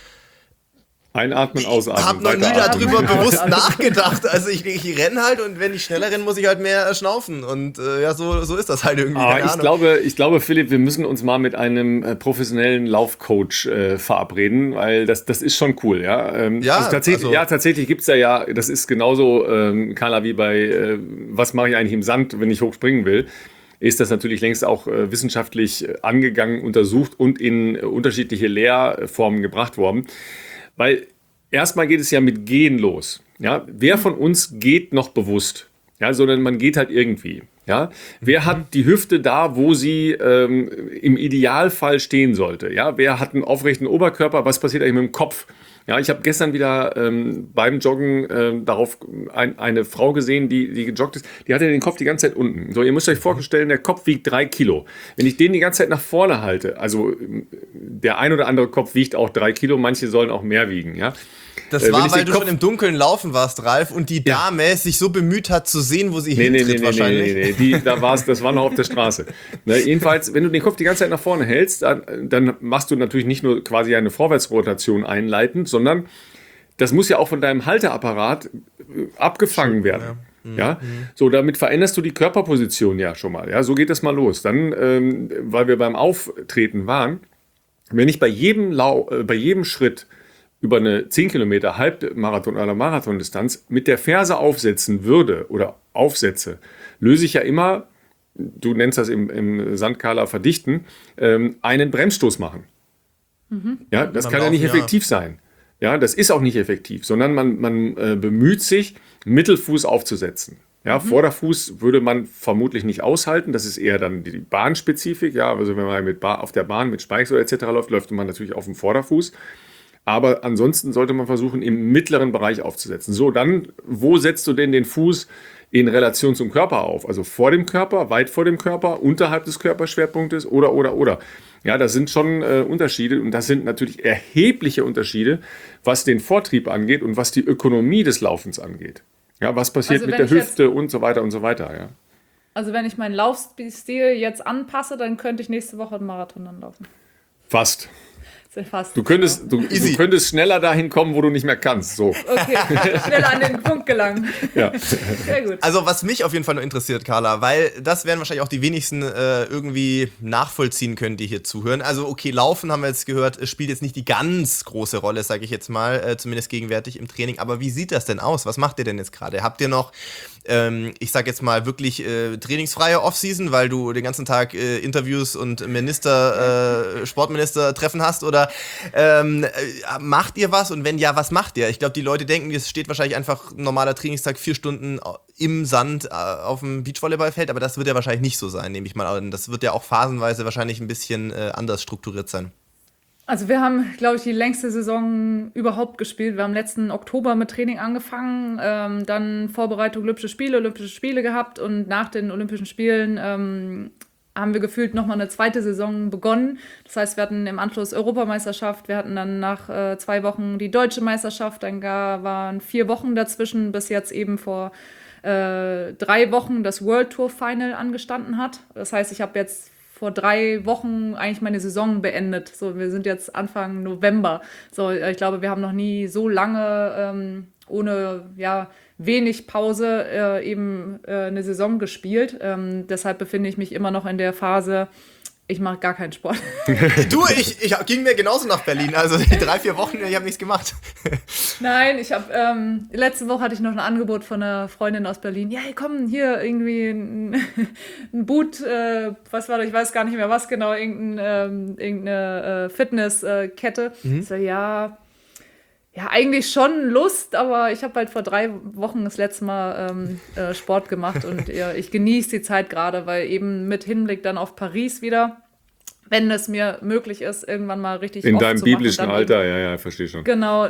Einatmen, ausatmen. habe noch nie weiteratmen. darüber bewusst nachgedacht. Also ich renne halt und wenn ich schneller renne, muss ich halt mehr schnaufen. Und so ist das halt irgendwie. Aber keine ich glaube, Philipp, wir müssen uns mal mit einem professionellen Laufcoach verabreden, weil das ist schon cool, ja. Ja, tatsächlich gibt es ja, das ist genauso, Carla, wie bei was mache ich eigentlich im Sand, wenn ich hochspringen will, ist das natürlich längst auch wissenschaftlich angegangen, untersucht und in unterschiedliche Lehrformen gebracht worden. Weil erstmal geht es ja mit Gehen los. Ja? Wer von uns geht noch bewusst? Ja, sondern man geht halt irgendwie. Ja? Wer hat die Hüfte da, wo sie im Idealfall stehen sollte? Ja? Wer hat einen aufrechten Oberkörper? Was passiert eigentlich mit dem Kopf? Ja, ich habe gestern wieder beim Joggen eine Frau gesehen, die gejoggt ist. Die hatte den Kopf die ganze Zeit unten. So, ihr müsst euch vorstellen, der Kopf wiegt 3 Kilo. Wenn ich den die ganze Zeit nach vorne halte, also der ein oder andere Kopf wiegt auch 3 Kilo, manche sollen auch mehr wiegen. Ja? Das Wenn war, ich weil den du Kopf- schon im Dunkeln laufen warst, Ralf, und die Dame sich so bemüht hat zu sehen, wo sie hintritt wahrscheinlich. Nee. Das war noch auf der Straße. Ne, jedenfalls, wenn du den Kopf die ganze Zeit nach vorne hältst, dann machst du natürlich nicht nur quasi eine Vorwärtsrotation einleitend, sondern das muss ja auch von deinem Halteapparat abgefangen werden. Ja, so damit veränderst du die Körperposition ja schon mal. Ja, so geht das mal los. Dann, weil wir beim Auftreten waren, wenn ich bei jedem Schritt über eine 10 Kilometer Halbmarathon oder Marathondistanz mit der Ferse aufsetzen würde oder aufsetze, löse ich ja immer, du nennst das im Sandkala verdichten, einen Bremsstoß machen. Ja, das kann ja nicht effektiv sein. Ja, das ist auch nicht effektiv, sondern man bemüht sich, Mittelfuß aufzusetzen. Ja, Vorderfuß würde man vermutlich nicht aushalten. Das ist eher dann die Bahnspezifik. Ja, also wenn man auf der Bahn mit Speichs oder etc. läuft man natürlich auf dem Vorderfuß. Aber ansonsten sollte man versuchen, im mittleren Bereich aufzusetzen. So, dann, wo setzt du denn den Fuß in Relation zum Körper auf? Also vor dem Körper, weit vor dem Körper, unterhalb des Körperschwerpunktes oder. Ja, das sind schon Unterschiede und das sind natürlich erhebliche Unterschiede, was den Vortrieb angeht und was die Ökonomie des Laufens angeht. Ja, was passiert Also mit wenn der ich Hüfte und so weiter, ja. Also wenn ich meinen Laufstil jetzt anpasse, dann könnte ich nächste Woche einen Marathon dann laufen. Fast. fast. Du könntest schneller dahin kommen, wo du nicht mehr kannst. So. Okay, schneller an den Punkt gelangen. Ja. Sehr gut. Also was mich auf jeden Fall noch interessiert, Carla, weil das werden wahrscheinlich auch die wenigsten irgendwie nachvollziehen können, die hier zuhören. Also okay, Laufen haben wir jetzt gehört, es spielt jetzt nicht die ganz große Rolle, sage ich jetzt mal, zumindest gegenwärtig im Training. Aber wie sieht das denn aus? Was macht ihr denn jetzt gerade? Habt ihr noch, ich sag jetzt mal, wirklich trainingsfreie Offseason, weil du den ganzen Tag Interviews und Sportminister-Treffen hast? Oder macht ihr was? Und wenn ja, was macht ihr? Ich glaube, die Leute denken, es steht wahrscheinlich einfach ein normaler Trainingstag 4 Stunden im Sand auf dem Beachvolleyballfeld, aber das wird ja wahrscheinlich nicht so sein, nehme ich mal an. Das wird ja auch phasenweise wahrscheinlich ein bisschen anders strukturiert sein. Also wir haben, glaube ich, die längste Saison überhaupt gespielt. Wir haben letzten Oktober mit Training angefangen, dann Vorbereitung Olympische Spiele gehabt und nach den Olympischen Spielen haben wir gefühlt nochmal eine zweite Saison begonnen. Das heißt, wir hatten im Anschluss Europameisterschaft, wir hatten dann nach 2 Wochen die Deutsche Meisterschaft, dann waren 4 Wochen dazwischen, bis jetzt eben vor 3 Wochen das World Tour Final angestanden hat. Das heißt, ich habe jetzt vor 3 Wochen eigentlich meine Saison beendet. So, wir sind jetzt Anfang November. So, ich glaube, wir haben noch nie so lange ohne wenig Pause eine Saison gespielt. Deshalb befinde ich mich immer noch in der Phase, ich mache gar keinen Sport. Du, ich ging mir genauso nach Berlin. Also die 3-4 Wochen, ich habe nichts gemacht. Nein, ich habe letzte Woche hatte ich noch ein Angebot von einer Freundin aus Berlin. Ja, hey, komm, hier irgendwie ein Boot, was war das? Ich weiß gar nicht mehr, was genau, irgendeine Fitnesskette. Ich so, ja, eigentlich schon Lust, aber ich habe halt vor 3 Wochen das letzte Mal Sport gemacht und ich genieße die Zeit gerade, weil eben mit Hinblick dann auf Paris wieder, wenn es mir möglich ist, irgendwann mal richtig in oft deinem zu machen, biblischen Alter, ja, verstehe schon. Genau,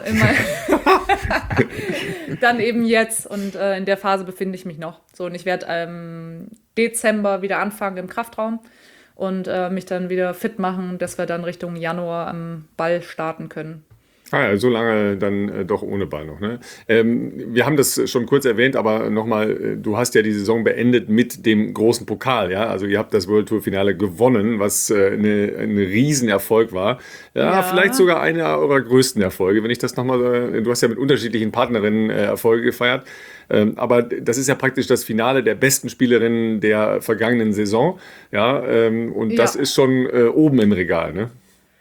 dann eben jetzt und in der Phase befinde ich mich noch. So, und ich werde im Dezember wieder anfangen im Kraftraum und mich dann wieder fit machen, dass wir dann Richtung Januar am Ball starten können. Ja, so lange dann doch ohne Ball noch. Ne? Wir haben das schon kurz erwähnt, aber nochmal, du hast ja die Saison beendet mit dem großen Pokal. Ja? Also ihr habt das World Tour Finale gewonnen, was ein Riesenerfolg war. Ja, vielleicht sogar einer eurer größten Erfolge, wenn ich das nochmal, du hast ja mit unterschiedlichen Partnerinnen Erfolge gefeiert. Aber das ist ja praktisch das Finale der besten Spielerinnen der vergangenen Saison. Ja? Und das ist schon oben im Regal, ne?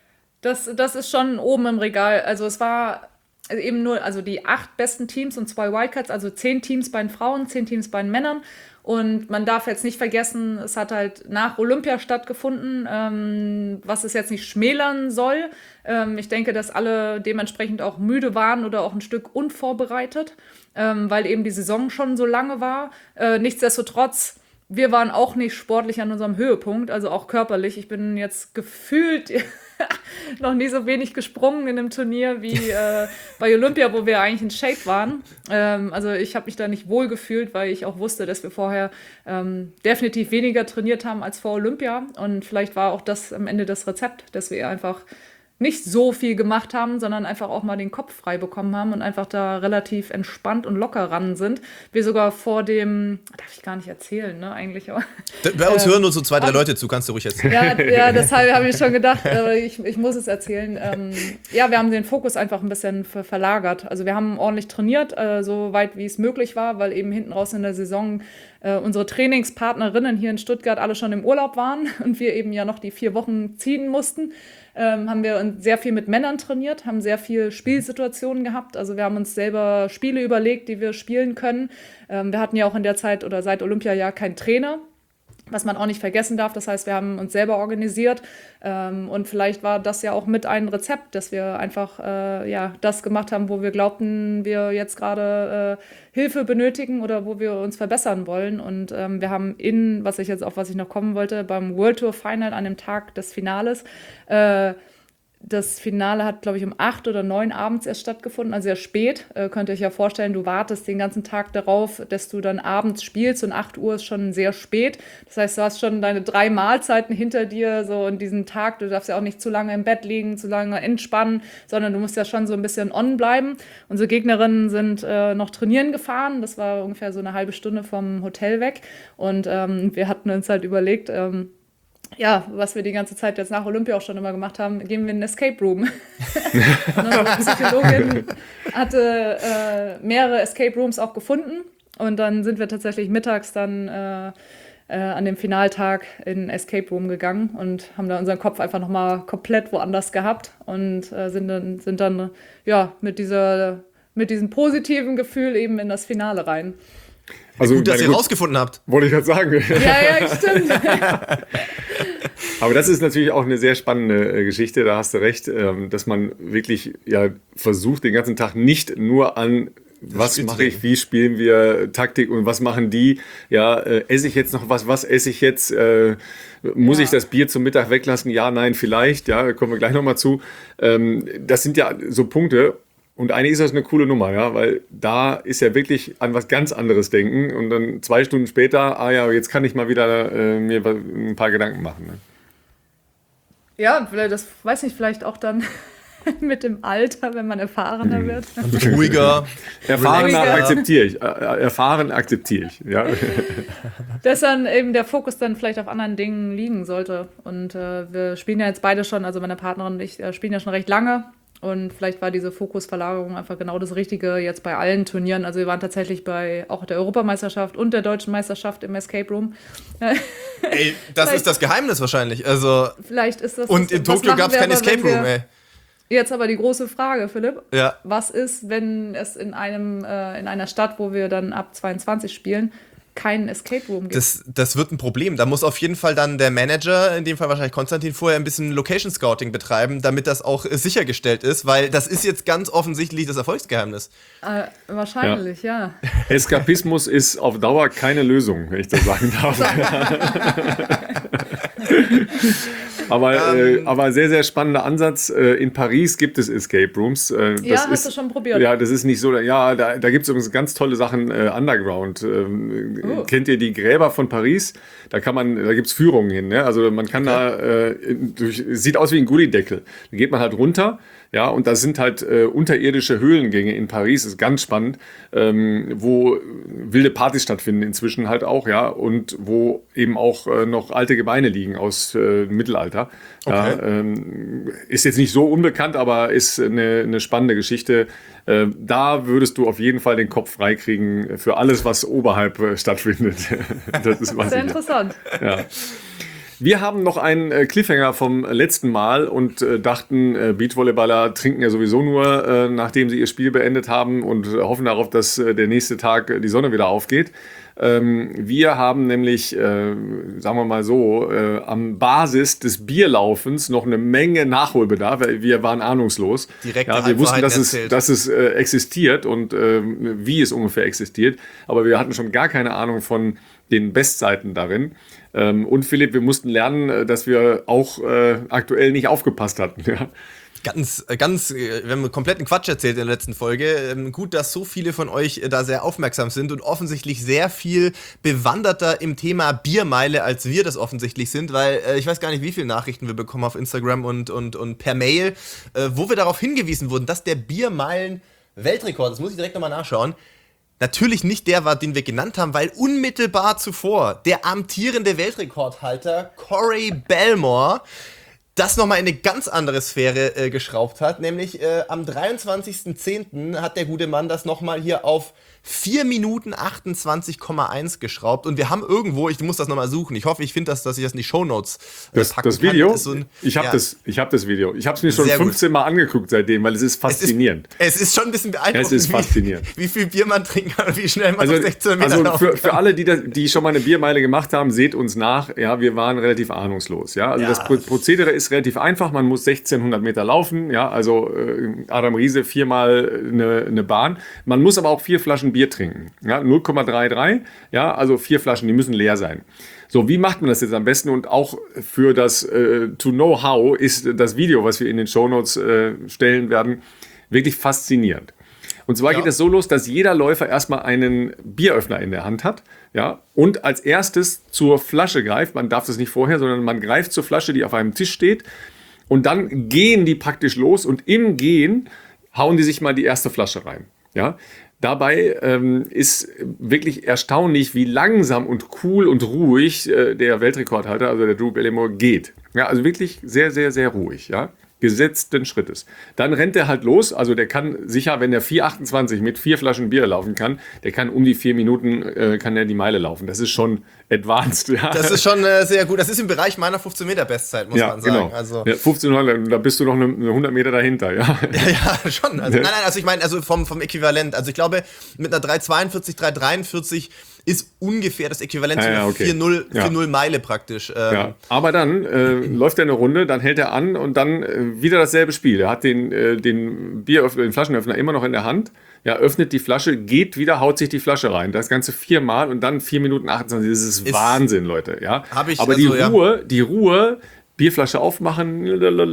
Das ist schon oben im Regal. Also es war eben nur die 8 besten Teams und 2 Wildcards, also 10 Teams bei den Frauen, 10 Teams bei den Männern. Und man darf jetzt nicht vergessen, es hat halt nach Olympia stattgefunden, was es jetzt nicht schmälern soll. Ich denke, dass alle dementsprechend auch müde waren oder auch ein Stück unvorbereitet, weil eben die Saison schon so lange war. Nichtsdestotrotz, wir waren auch nicht sportlich an unserem Höhepunkt, also auch körperlich. Ich bin jetzt gefühlt noch nie so wenig gesprungen in einem Turnier wie bei Olympia, wo wir eigentlich in Shape waren. Also ich habe mich da nicht wohl gefühlt, weil ich auch wusste, dass wir vorher definitiv weniger trainiert haben als vor Olympia. Und vielleicht war auch das am Ende das Rezept, dass wir einfach nicht so viel gemacht haben, sondern einfach auch mal den Kopf frei bekommen haben und einfach da relativ entspannt und locker ran sind. Wir sogar vor dem, darf ich gar nicht erzählen, ne, eigentlich. Aber, bei uns hören nur so 2, 3 Leute zu, kannst du ruhig erzählen. Ja, deshalb habe ich schon gedacht, aber ich muss es erzählen. Wir haben den Fokus einfach ein bisschen verlagert. Also wir haben ordentlich trainiert, so weit wie es möglich war, weil eben hinten raus in der Saison unsere Trainingspartnerinnen hier in Stuttgart alle schon im Urlaub waren und wir eben ja noch die 4 Wochen ziehen mussten. Haben wir sehr viel mit Männern trainiert, haben sehr viel Spielsituationen gehabt. Also wir haben uns selber Spiele überlegt, die wir spielen können. Wir hatten ja auch in der Zeit oder seit Olympia ja keinen Trainer, was man auch nicht vergessen darf. Das heißt, wir haben uns selber organisiert und vielleicht war das ja auch mit ein Rezept, dass wir einfach das gemacht haben, wo wir glaubten, wir jetzt gerade Hilfe benötigen oder wo wir uns verbessern wollen. Und wir haben was ich noch kommen wollte, beim World Tour Final an dem Tag des Finales, das Finale hat, glaube ich, um 8 oder 9 abends erst stattgefunden, also sehr spät. Könnt ihr euch ja vorstellen, du wartest den ganzen Tag darauf, dass du dann abends spielst und 8 Uhr ist schon sehr spät. Das heißt, du hast schon deine 3 Mahlzeiten hinter dir, so in diesem Tag. Du darfst ja auch nicht zu lange im Bett liegen, zu lange entspannen, sondern du musst ja schon so ein bisschen on bleiben. Unsere Gegnerinnen sind noch trainieren gefahren. Das war ungefähr so eine halbe Stunde vom Hotel weg. Und wir hatten uns halt überlegt, ja, was wir die ganze Zeit jetzt nach Olympia auch schon immer gemacht haben, gehen wir in den Escape Room. Eine Psychologin hatte mehrere Escape Rooms auch gefunden und dann sind wir tatsächlich mittags dann an dem Finaltag in den Escape Room gegangen und haben da unseren Kopf einfach nochmal komplett woanders gehabt und sind dann ja, mit diesem positiven Gefühl eben in das Finale rein. Also, gut, dass ihr rausgefunden habt. Wollte ich gerade sagen. Ja, stimmt. Aber das ist natürlich auch eine sehr spannende Geschichte, da hast du recht, dass man wirklich ja versucht, den ganzen Tag nicht nur an was mache ich, wie spielen wir Taktik und was machen die, ja, esse ich jetzt noch was esse ich jetzt, muss ich das Bier zum Mittag weglassen, ja, nein, vielleicht, ja, da kommen wir gleich nochmal zu. Das sind ja so Punkte. Und eigentlich ist das eine coole Nummer, ja, weil da ist ja wirklich an was ganz anderes denken und dann 2 Stunden später, jetzt kann ich mal wieder mir ein paar Gedanken machen. Ne? Ja, das weiß ich vielleicht auch dann mit dem Alter, wenn man erfahrener wird. Ruhiger. Erfahren akzeptiere ich. Ja. Dass dann eben der Fokus dann vielleicht auf anderen Dingen liegen sollte. Und wir spielen ja jetzt beide schon, also meine Partnerin und ich spielen ja schon recht lange. Und vielleicht war diese Fokusverlagerung einfach genau das Richtige jetzt bei allen Turnieren. Also wir waren tatsächlich bei auch der Europameisterschaft und der Deutschen Meisterschaft im Escape Room. Ey, das ist das Geheimnis wahrscheinlich. Also vielleicht ist das. Und in Tokio gab es kein Escape Room, ey. Jetzt aber die große Frage, Philipp. Ja. Was ist, wenn es in einer Stadt, wo wir dann ab 22 spielen, keinen Escape Room gibt? Das wird ein Problem. Da muss auf jeden Fall dann der Manager, in dem Fall wahrscheinlich Konstantin, vorher ein bisschen Location Scouting betreiben, damit das auch sichergestellt ist, weil das ist jetzt ganz offensichtlich das Erfolgsgeheimnis. Wahrscheinlich, ja. Eskapismus ist auf Dauer keine Lösung, wenn ich das sagen darf. Aber sehr, sehr spannender Ansatz. In Paris gibt es Escape Rooms. Hast du schon probiert? Ja, das ist nicht so. Ja, da gibt es übrigens ganz tolle Sachen underground. Kennt ihr die Gräber von Paris? Da gibt es Führungen hin. Ne? Also man kann sieht aus wie ein Gullideckel. Da geht man halt runter. Ja, und das sind halt unterirdische Höhlengänge in Paris, das ist ganz spannend, wo wilde Partys stattfinden inzwischen halt auch, ja, und wo eben auch noch alte Gebeine liegen aus Mittelalter. Okay. Ja, ist jetzt nicht so unbekannt, aber ist eine spannende Geschichte. Da würdest du auf jeden Fall den Kopf freikriegen für alles, was oberhalb stattfindet. Das ist sehr interessant. Ja. Wir haben noch einen Cliffhanger vom letzten Mal und dachten, Beachvolleyballer trinken ja sowieso nur, nachdem sie ihr Spiel beendet haben und hoffen darauf, dass der nächste Tag die Sonne wieder aufgeht. Wir haben nämlich, sagen wir mal so, am Basis des Bierlaufens noch eine Menge Nachholbedarf, weil wir waren ahnungslos. Wir wussten, dass es existiert und wie es ungefähr existiert, aber wir hatten schon gar keine Ahnung von den Bestseiten darin. Und Philipp, wir mussten lernen, dass wir auch aktuell nicht aufgepasst hatten. Ja. Wir haben kompletten Quatsch erzählt in der letzten Folge. Gut, dass so viele von euch da sehr aufmerksam sind und offensichtlich sehr viel bewanderter im Thema Biermeile, als wir das offensichtlich sind, weil ich weiß gar nicht, wie viele Nachrichten wir bekommen auf Instagram und per Mail, wo wir darauf hingewiesen wurden, dass der Biermeilen-Weltrekord, das muss ich direkt nochmal nachschauen, natürlich nicht der war, den wir genannt haben, weil unmittelbar zuvor der amtierende Weltrekordhalter Corey Belmore das nochmal in eine ganz andere Sphäre geschraubt hat, nämlich am 23.10. hat der gute Mann das nochmal hier auf 4 Minuten 28,1 geschraubt und wir haben irgendwo, ich muss das nochmal suchen, ich hoffe, ich finde dass ich das in die Shownotes packen das Video? Kann. So ich habe das Video. Ich habe es mir schon 15 Mal angeguckt seitdem, weil es ist faszinierend. Es ist schon ein bisschen beeindruckend, es ist faszinierend. Wie viel Bier man trinken kann und wie schnell man auf 16 Meter laufen kann. Für alle, die schon mal eine Biermeile gemacht haben, seht uns nach. Ja, wir waren relativ ahnungslos. Ja, also das Prozedere ist relativ einfach. Man muss 1600 Meter laufen. Ja, also Adam Riese 4-mal eine Bahn. Man muss aber auch 4 Flaschen Bier trinken. Ja, 0,33. Ja, also 4 Flaschen, die müssen leer sein. So, wie macht man das jetzt am besten? Und auch für das To Know How ist das Video, was wir in den Shownotes stellen werden, wirklich faszinierend. Und zwar geht es so los, dass jeder Läufer erstmal einen Bieröffner in der Hand hat, ja, und als erstes zur Flasche greift. Man darf das nicht vorher, sondern man greift zur Flasche, die auf einem Tisch steht, und dann gehen die praktisch los und im Gehen hauen die sich mal die erste Flasche rein. Ja, dabei ist wirklich erstaunlich, wie langsam und cool und ruhig der Weltrekordhalter, also der Drew Barrymore, geht. Ja, also wirklich sehr, sehr, sehr ruhig, ja. Gesetzten Schrittes. Dann rennt er halt los, also der kann sicher, wenn der 4,28 mit 4 Flaschen Bier laufen kann, der kann um die 4 Minuten, kann der die Meile laufen. Das ist schon advanced. Ja. Das ist schon sehr gut. Das ist im Bereich meiner 15-Meter-Bestzeit, muss man sagen. Genau. Also ja, 1500, da bist du noch eine 100 Meter dahinter, ja. Ja, schon. Also, nein, also ich meine, also vom Äquivalent. Also ich glaube, mit einer 3,42, 3,43 ist ungefähr das Äquivalent zu einer 4,0 Meile praktisch. Ja. Aber dann läuft er eine Runde, dann hält er an und dann wieder dasselbe Spiel. Er hat den Flaschenöffner immer noch in der Hand, ja, öffnet die Flasche, geht wieder, haut sich die Flasche rein. Das Ganze 4-mal und dann 4 Minuten 28. Das ist Wahnsinn, Leute. Ja? Aber die Ruhe, Bierflasche aufmachen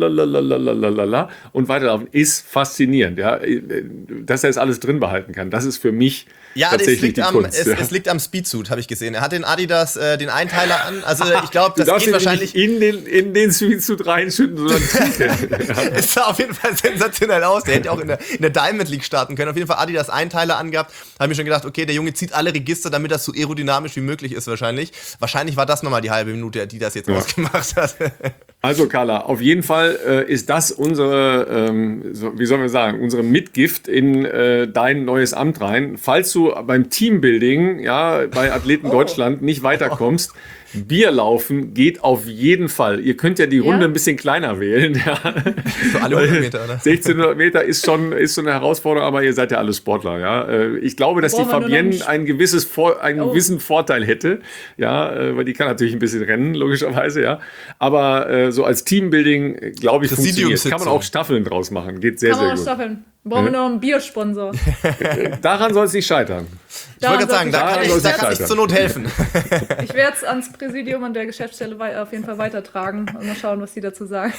und weiterlaufen, ist faszinierend. Ja? Dass er es alles drin behalten kann, das ist für mich tatsächlich die Kunst. Es liegt am Speedsuit, habe ich gesehen. Er hat den Adidas, den Einteiler an. Also ich glaube, das geht wahrscheinlich in den Speedsuit reinschütten, sondern es sah auf jeden Fall sensationell aus. Der hätte auch in der Diamond League starten können. Auf jeden Fall Adidas Einteiler angehabt. Habe mir schon gedacht, okay, der Junge zieht alle Register, damit das so aerodynamisch wie möglich ist wahrscheinlich. Wahrscheinlich war das nochmal die halbe Minute, die das jetzt ausgemacht hat. Also Carla, auf jeden Fall ist das unsere, wie sollen wir sagen, unsere Mitgift in dein neues Amt rein. Falls du beim Teambuilding, ja, bei Athleten Deutschland nicht weiterkommst, Bier laufen geht auf jeden Fall. Ihr könnt ja die Runde ein bisschen kleiner wählen. Ja. Für alle 100 Meter, oder? 1600 Meter ist schon eine Herausforderung, aber ihr seid ja alle Sportler. Ja. Ich glaube, dass die Fabienne einen gewissen Vorteil hätte, ja, weil die kann natürlich ein bisschen rennen, logischerweise. Ja. Aber so als Teambuilding, glaube ich, funktioniert. Kann man auch Staffeln draus machen. Geht sehr, sehr gut. Staffeln. Brauchen wir noch einen Biersponsor. Daran soll es nicht scheitern. Ich wollte gerade sagen, da kann ich zur Not helfen. Ich werde es ans Präsidium und der Geschäftsstelle auf jeden Fall weitertragen und mal schauen, was die dazu sagen.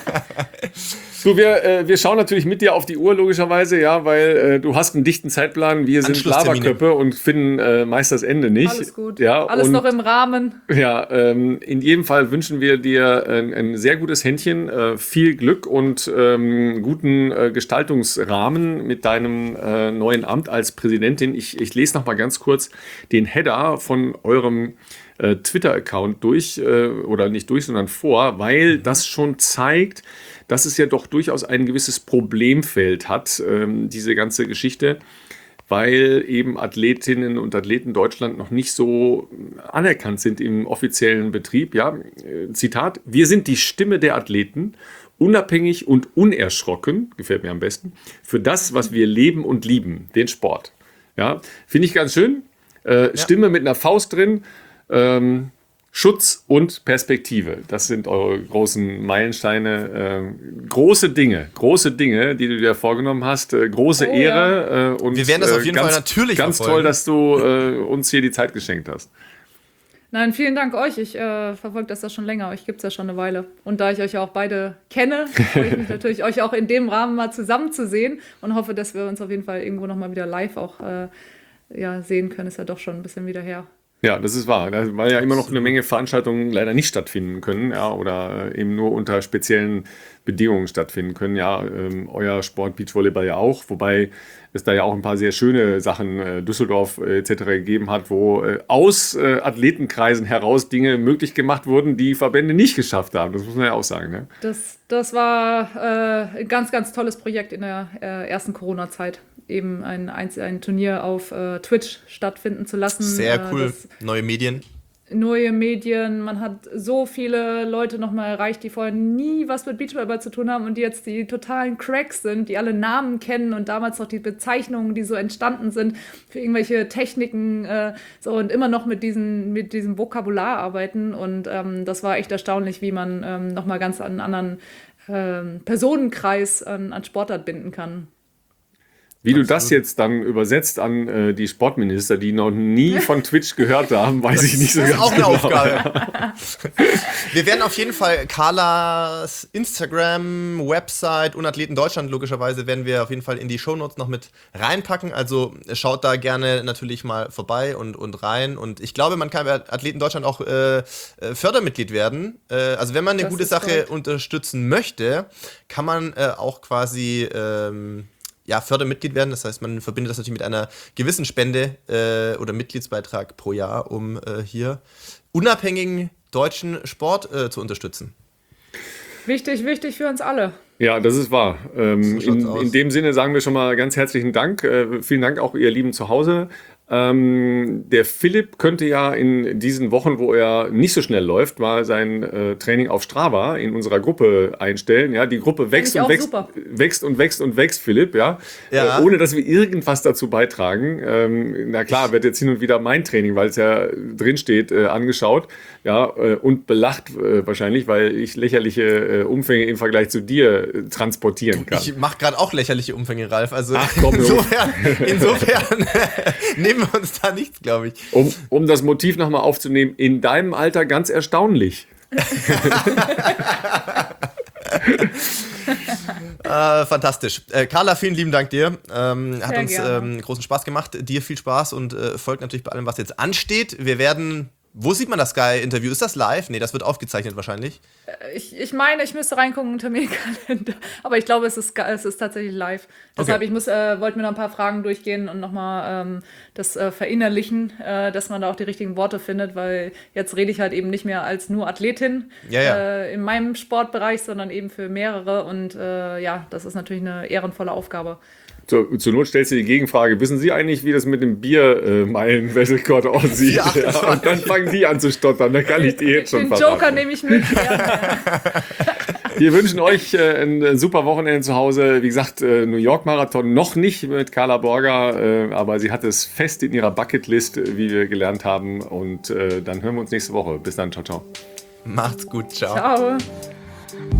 So, wir schauen natürlich mit dir auf die Uhr, logischerweise, ja, weil du hast einen dichten Zeitplan. Wir sind Laberköppe und finden meist das Ende nicht. Alles gut. Ja, alles noch im Rahmen. Ja, in jedem Fall wünschen wir dir ein sehr gutes Händchen, viel Glück und guten Gestaltungsrahmen mit deinem neuen Amt als Präsidentin. Ich lese noch mal ganz kurz den Header von eurem Twitter-Account durch, oder nicht durch, sondern vor, weil das schon zeigt, dass es ja doch durchaus ein gewisses Problemfeld hat, diese ganze Geschichte, weil eben Athletinnen und Athleten Deutschland noch nicht so anerkannt sind im offiziellen Betrieb. Ja, Zitat: Wir sind die Stimme der Athleten, unabhängig und unerschrocken, gefällt mir am besten, für das, was wir leben und lieben, den Sport. Ja, finde ich ganz schön. Stimme mit einer Faust drin. Schutz und Perspektive. Das sind eure großen Meilensteine. Große Dinge, die du dir vorgenommen hast. Große Ehre. Und wir werden das auf jeden Fall natürlich ganz verfolgen. Toll, dass du uns hier die Zeit geschenkt hast. Nein, vielen Dank euch. Ich verfolge das ja schon länger. Euch gibt es ja schon eine Weile. Und da ich euch auch beide kenne, freue ich mich natürlich, euch auch in dem Rahmen mal zusammen zu sehen und hoffe, dass wir uns auf jeden Fall irgendwo nochmal wieder live auch sehen können. Ist ja doch schon ein bisschen wieder her. Ja, das ist wahr. Weil ja immer noch eine Menge Veranstaltungen leider nicht stattfinden können, ja, oder eben nur unter speziellen Bedingungen stattfinden können. Ja, euer Sport Beachvolleyball ja auch, wobei es da ja auch ein paar sehr schöne Sachen, Düsseldorf etc. gegeben hat, wo aus Athletenkreisen heraus Dinge möglich gemacht wurden, die Verbände nicht geschafft haben. Das muss man ja auch sagen. Ne? Das war ein ganz, ganz tolles Projekt in der ersten Corona-Zeit. Eben ein Turnier auf Twitch stattfinden zu lassen. Sehr cool. Neue Medien, man hat so viele Leute nochmal erreicht, die vorher nie was mit Beachvolleyball zu tun haben und die jetzt die totalen Cracks sind, die alle Namen kennen und damals noch die Bezeichnungen, die so entstanden sind für irgendwelche Techniken und immer noch mit diesem Vokabular arbeiten und das war echt erstaunlich, wie man nochmal ganz einen anderen Personenkreis an Sportart binden kann. Wie du das jetzt dann übersetzt an die Sportminister, die noch nie von Twitch gehört haben, weiß ich nicht so ganz genau. Das ist auch eine Aufgabe. Wir werden auf jeden Fall Carlas Instagram, Website und Athleten Deutschland logischerweise werden wir auf jeden Fall in die Shownotes noch mit reinpacken. Also schaut da gerne natürlich mal vorbei und rein. Und ich glaube, man kann bei Athleten Deutschland auch Fördermitglied werden. Also wenn man eine gute Sache unterstützen möchte, kann man auch quasi Fördermitglied werden. Das heißt, man verbindet das natürlich mit einer gewissen Spende oder Mitgliedsbeitrag pro Jahr, um hier unabhängigen deutschen Sport zu unterstützen. Wichtig für uns alle. Ja, das ist wahr. aus. In dem Sinne sagen wir schon mal ganz herzlichen Dank. Vielen Dank auch ihr Lieben zu Hause. Der Philipp könnte ja in diesen Wochen, wo er nicht so schnell läuft, mal sein Training auf Strava in unserer Gruppe einstellen. Ja, die Gruppe wächst und wächst, wächst und wächst und wächst, Philipp, ja. Ohne dass wir irgendwas dazu beitragen. Na klar, wird jetzt hin und wieder mein Training, weil es ja drin steht, angeschaut, ja, und belacht wahrscheinlich, weil ich lächerliche Umfänge im Vergleich zu dir transportieren kann. Ich mache gerade auch lächerliche Umfänge, Ralf. Also ach, komm, insofern nehmen wir uns da nichts, glaube ich. Um das Motiv nochmal aufzunehmen, in deinem Alter ganz erstaunlich. Fantastisch. Carla, vielen lieben Dank dir. Hat uns gerne. großen Spaß gemacht. Dir viel Spaß und folgt natürlich bei allem, was jetzt ansteht. Wir werden... Wo sieht man das Sky-Interview? Ist das live? Nee, das wird aufgezeichnet wahrscheinlich. Ich meine, ich müsste reingucken im Terminkalender. Aber ich glaube, es ist tatsächlich live. Deshalb, ich wollte mir noch ein paar Fragen durchgehen und nochmal das verinnerlichen, dass man da auch die richtigen Worte findet, weil jetzt rede ich halt eben nicht mehr als nur Athletin in meinem Sportbereich, sondern eben für mehrere. Und das ist natürlich eine ehrenvolle Aufgabe. Zur Not stellst du die Gegenfrage, wissen Sie eigentlich, wie das mit dem Biermeilen-Weltrekord aussieht? Ja, und dann fangen die an zu stottern, da kann ich die jetzt schon verraten. Den Joker nehme ich mit. Wir wünschen euch ein super Wochenende zu Hause. Wie gesagt, New York Marathon noch nicht mit Carla Borger, aber sie hat es fest in ihrer Bucketlist, wie wir gelernt haben. Und dann hören wir uns nächste Woche. Bis dann, ciao, ciao. Macht's gut, ciao. Ciao.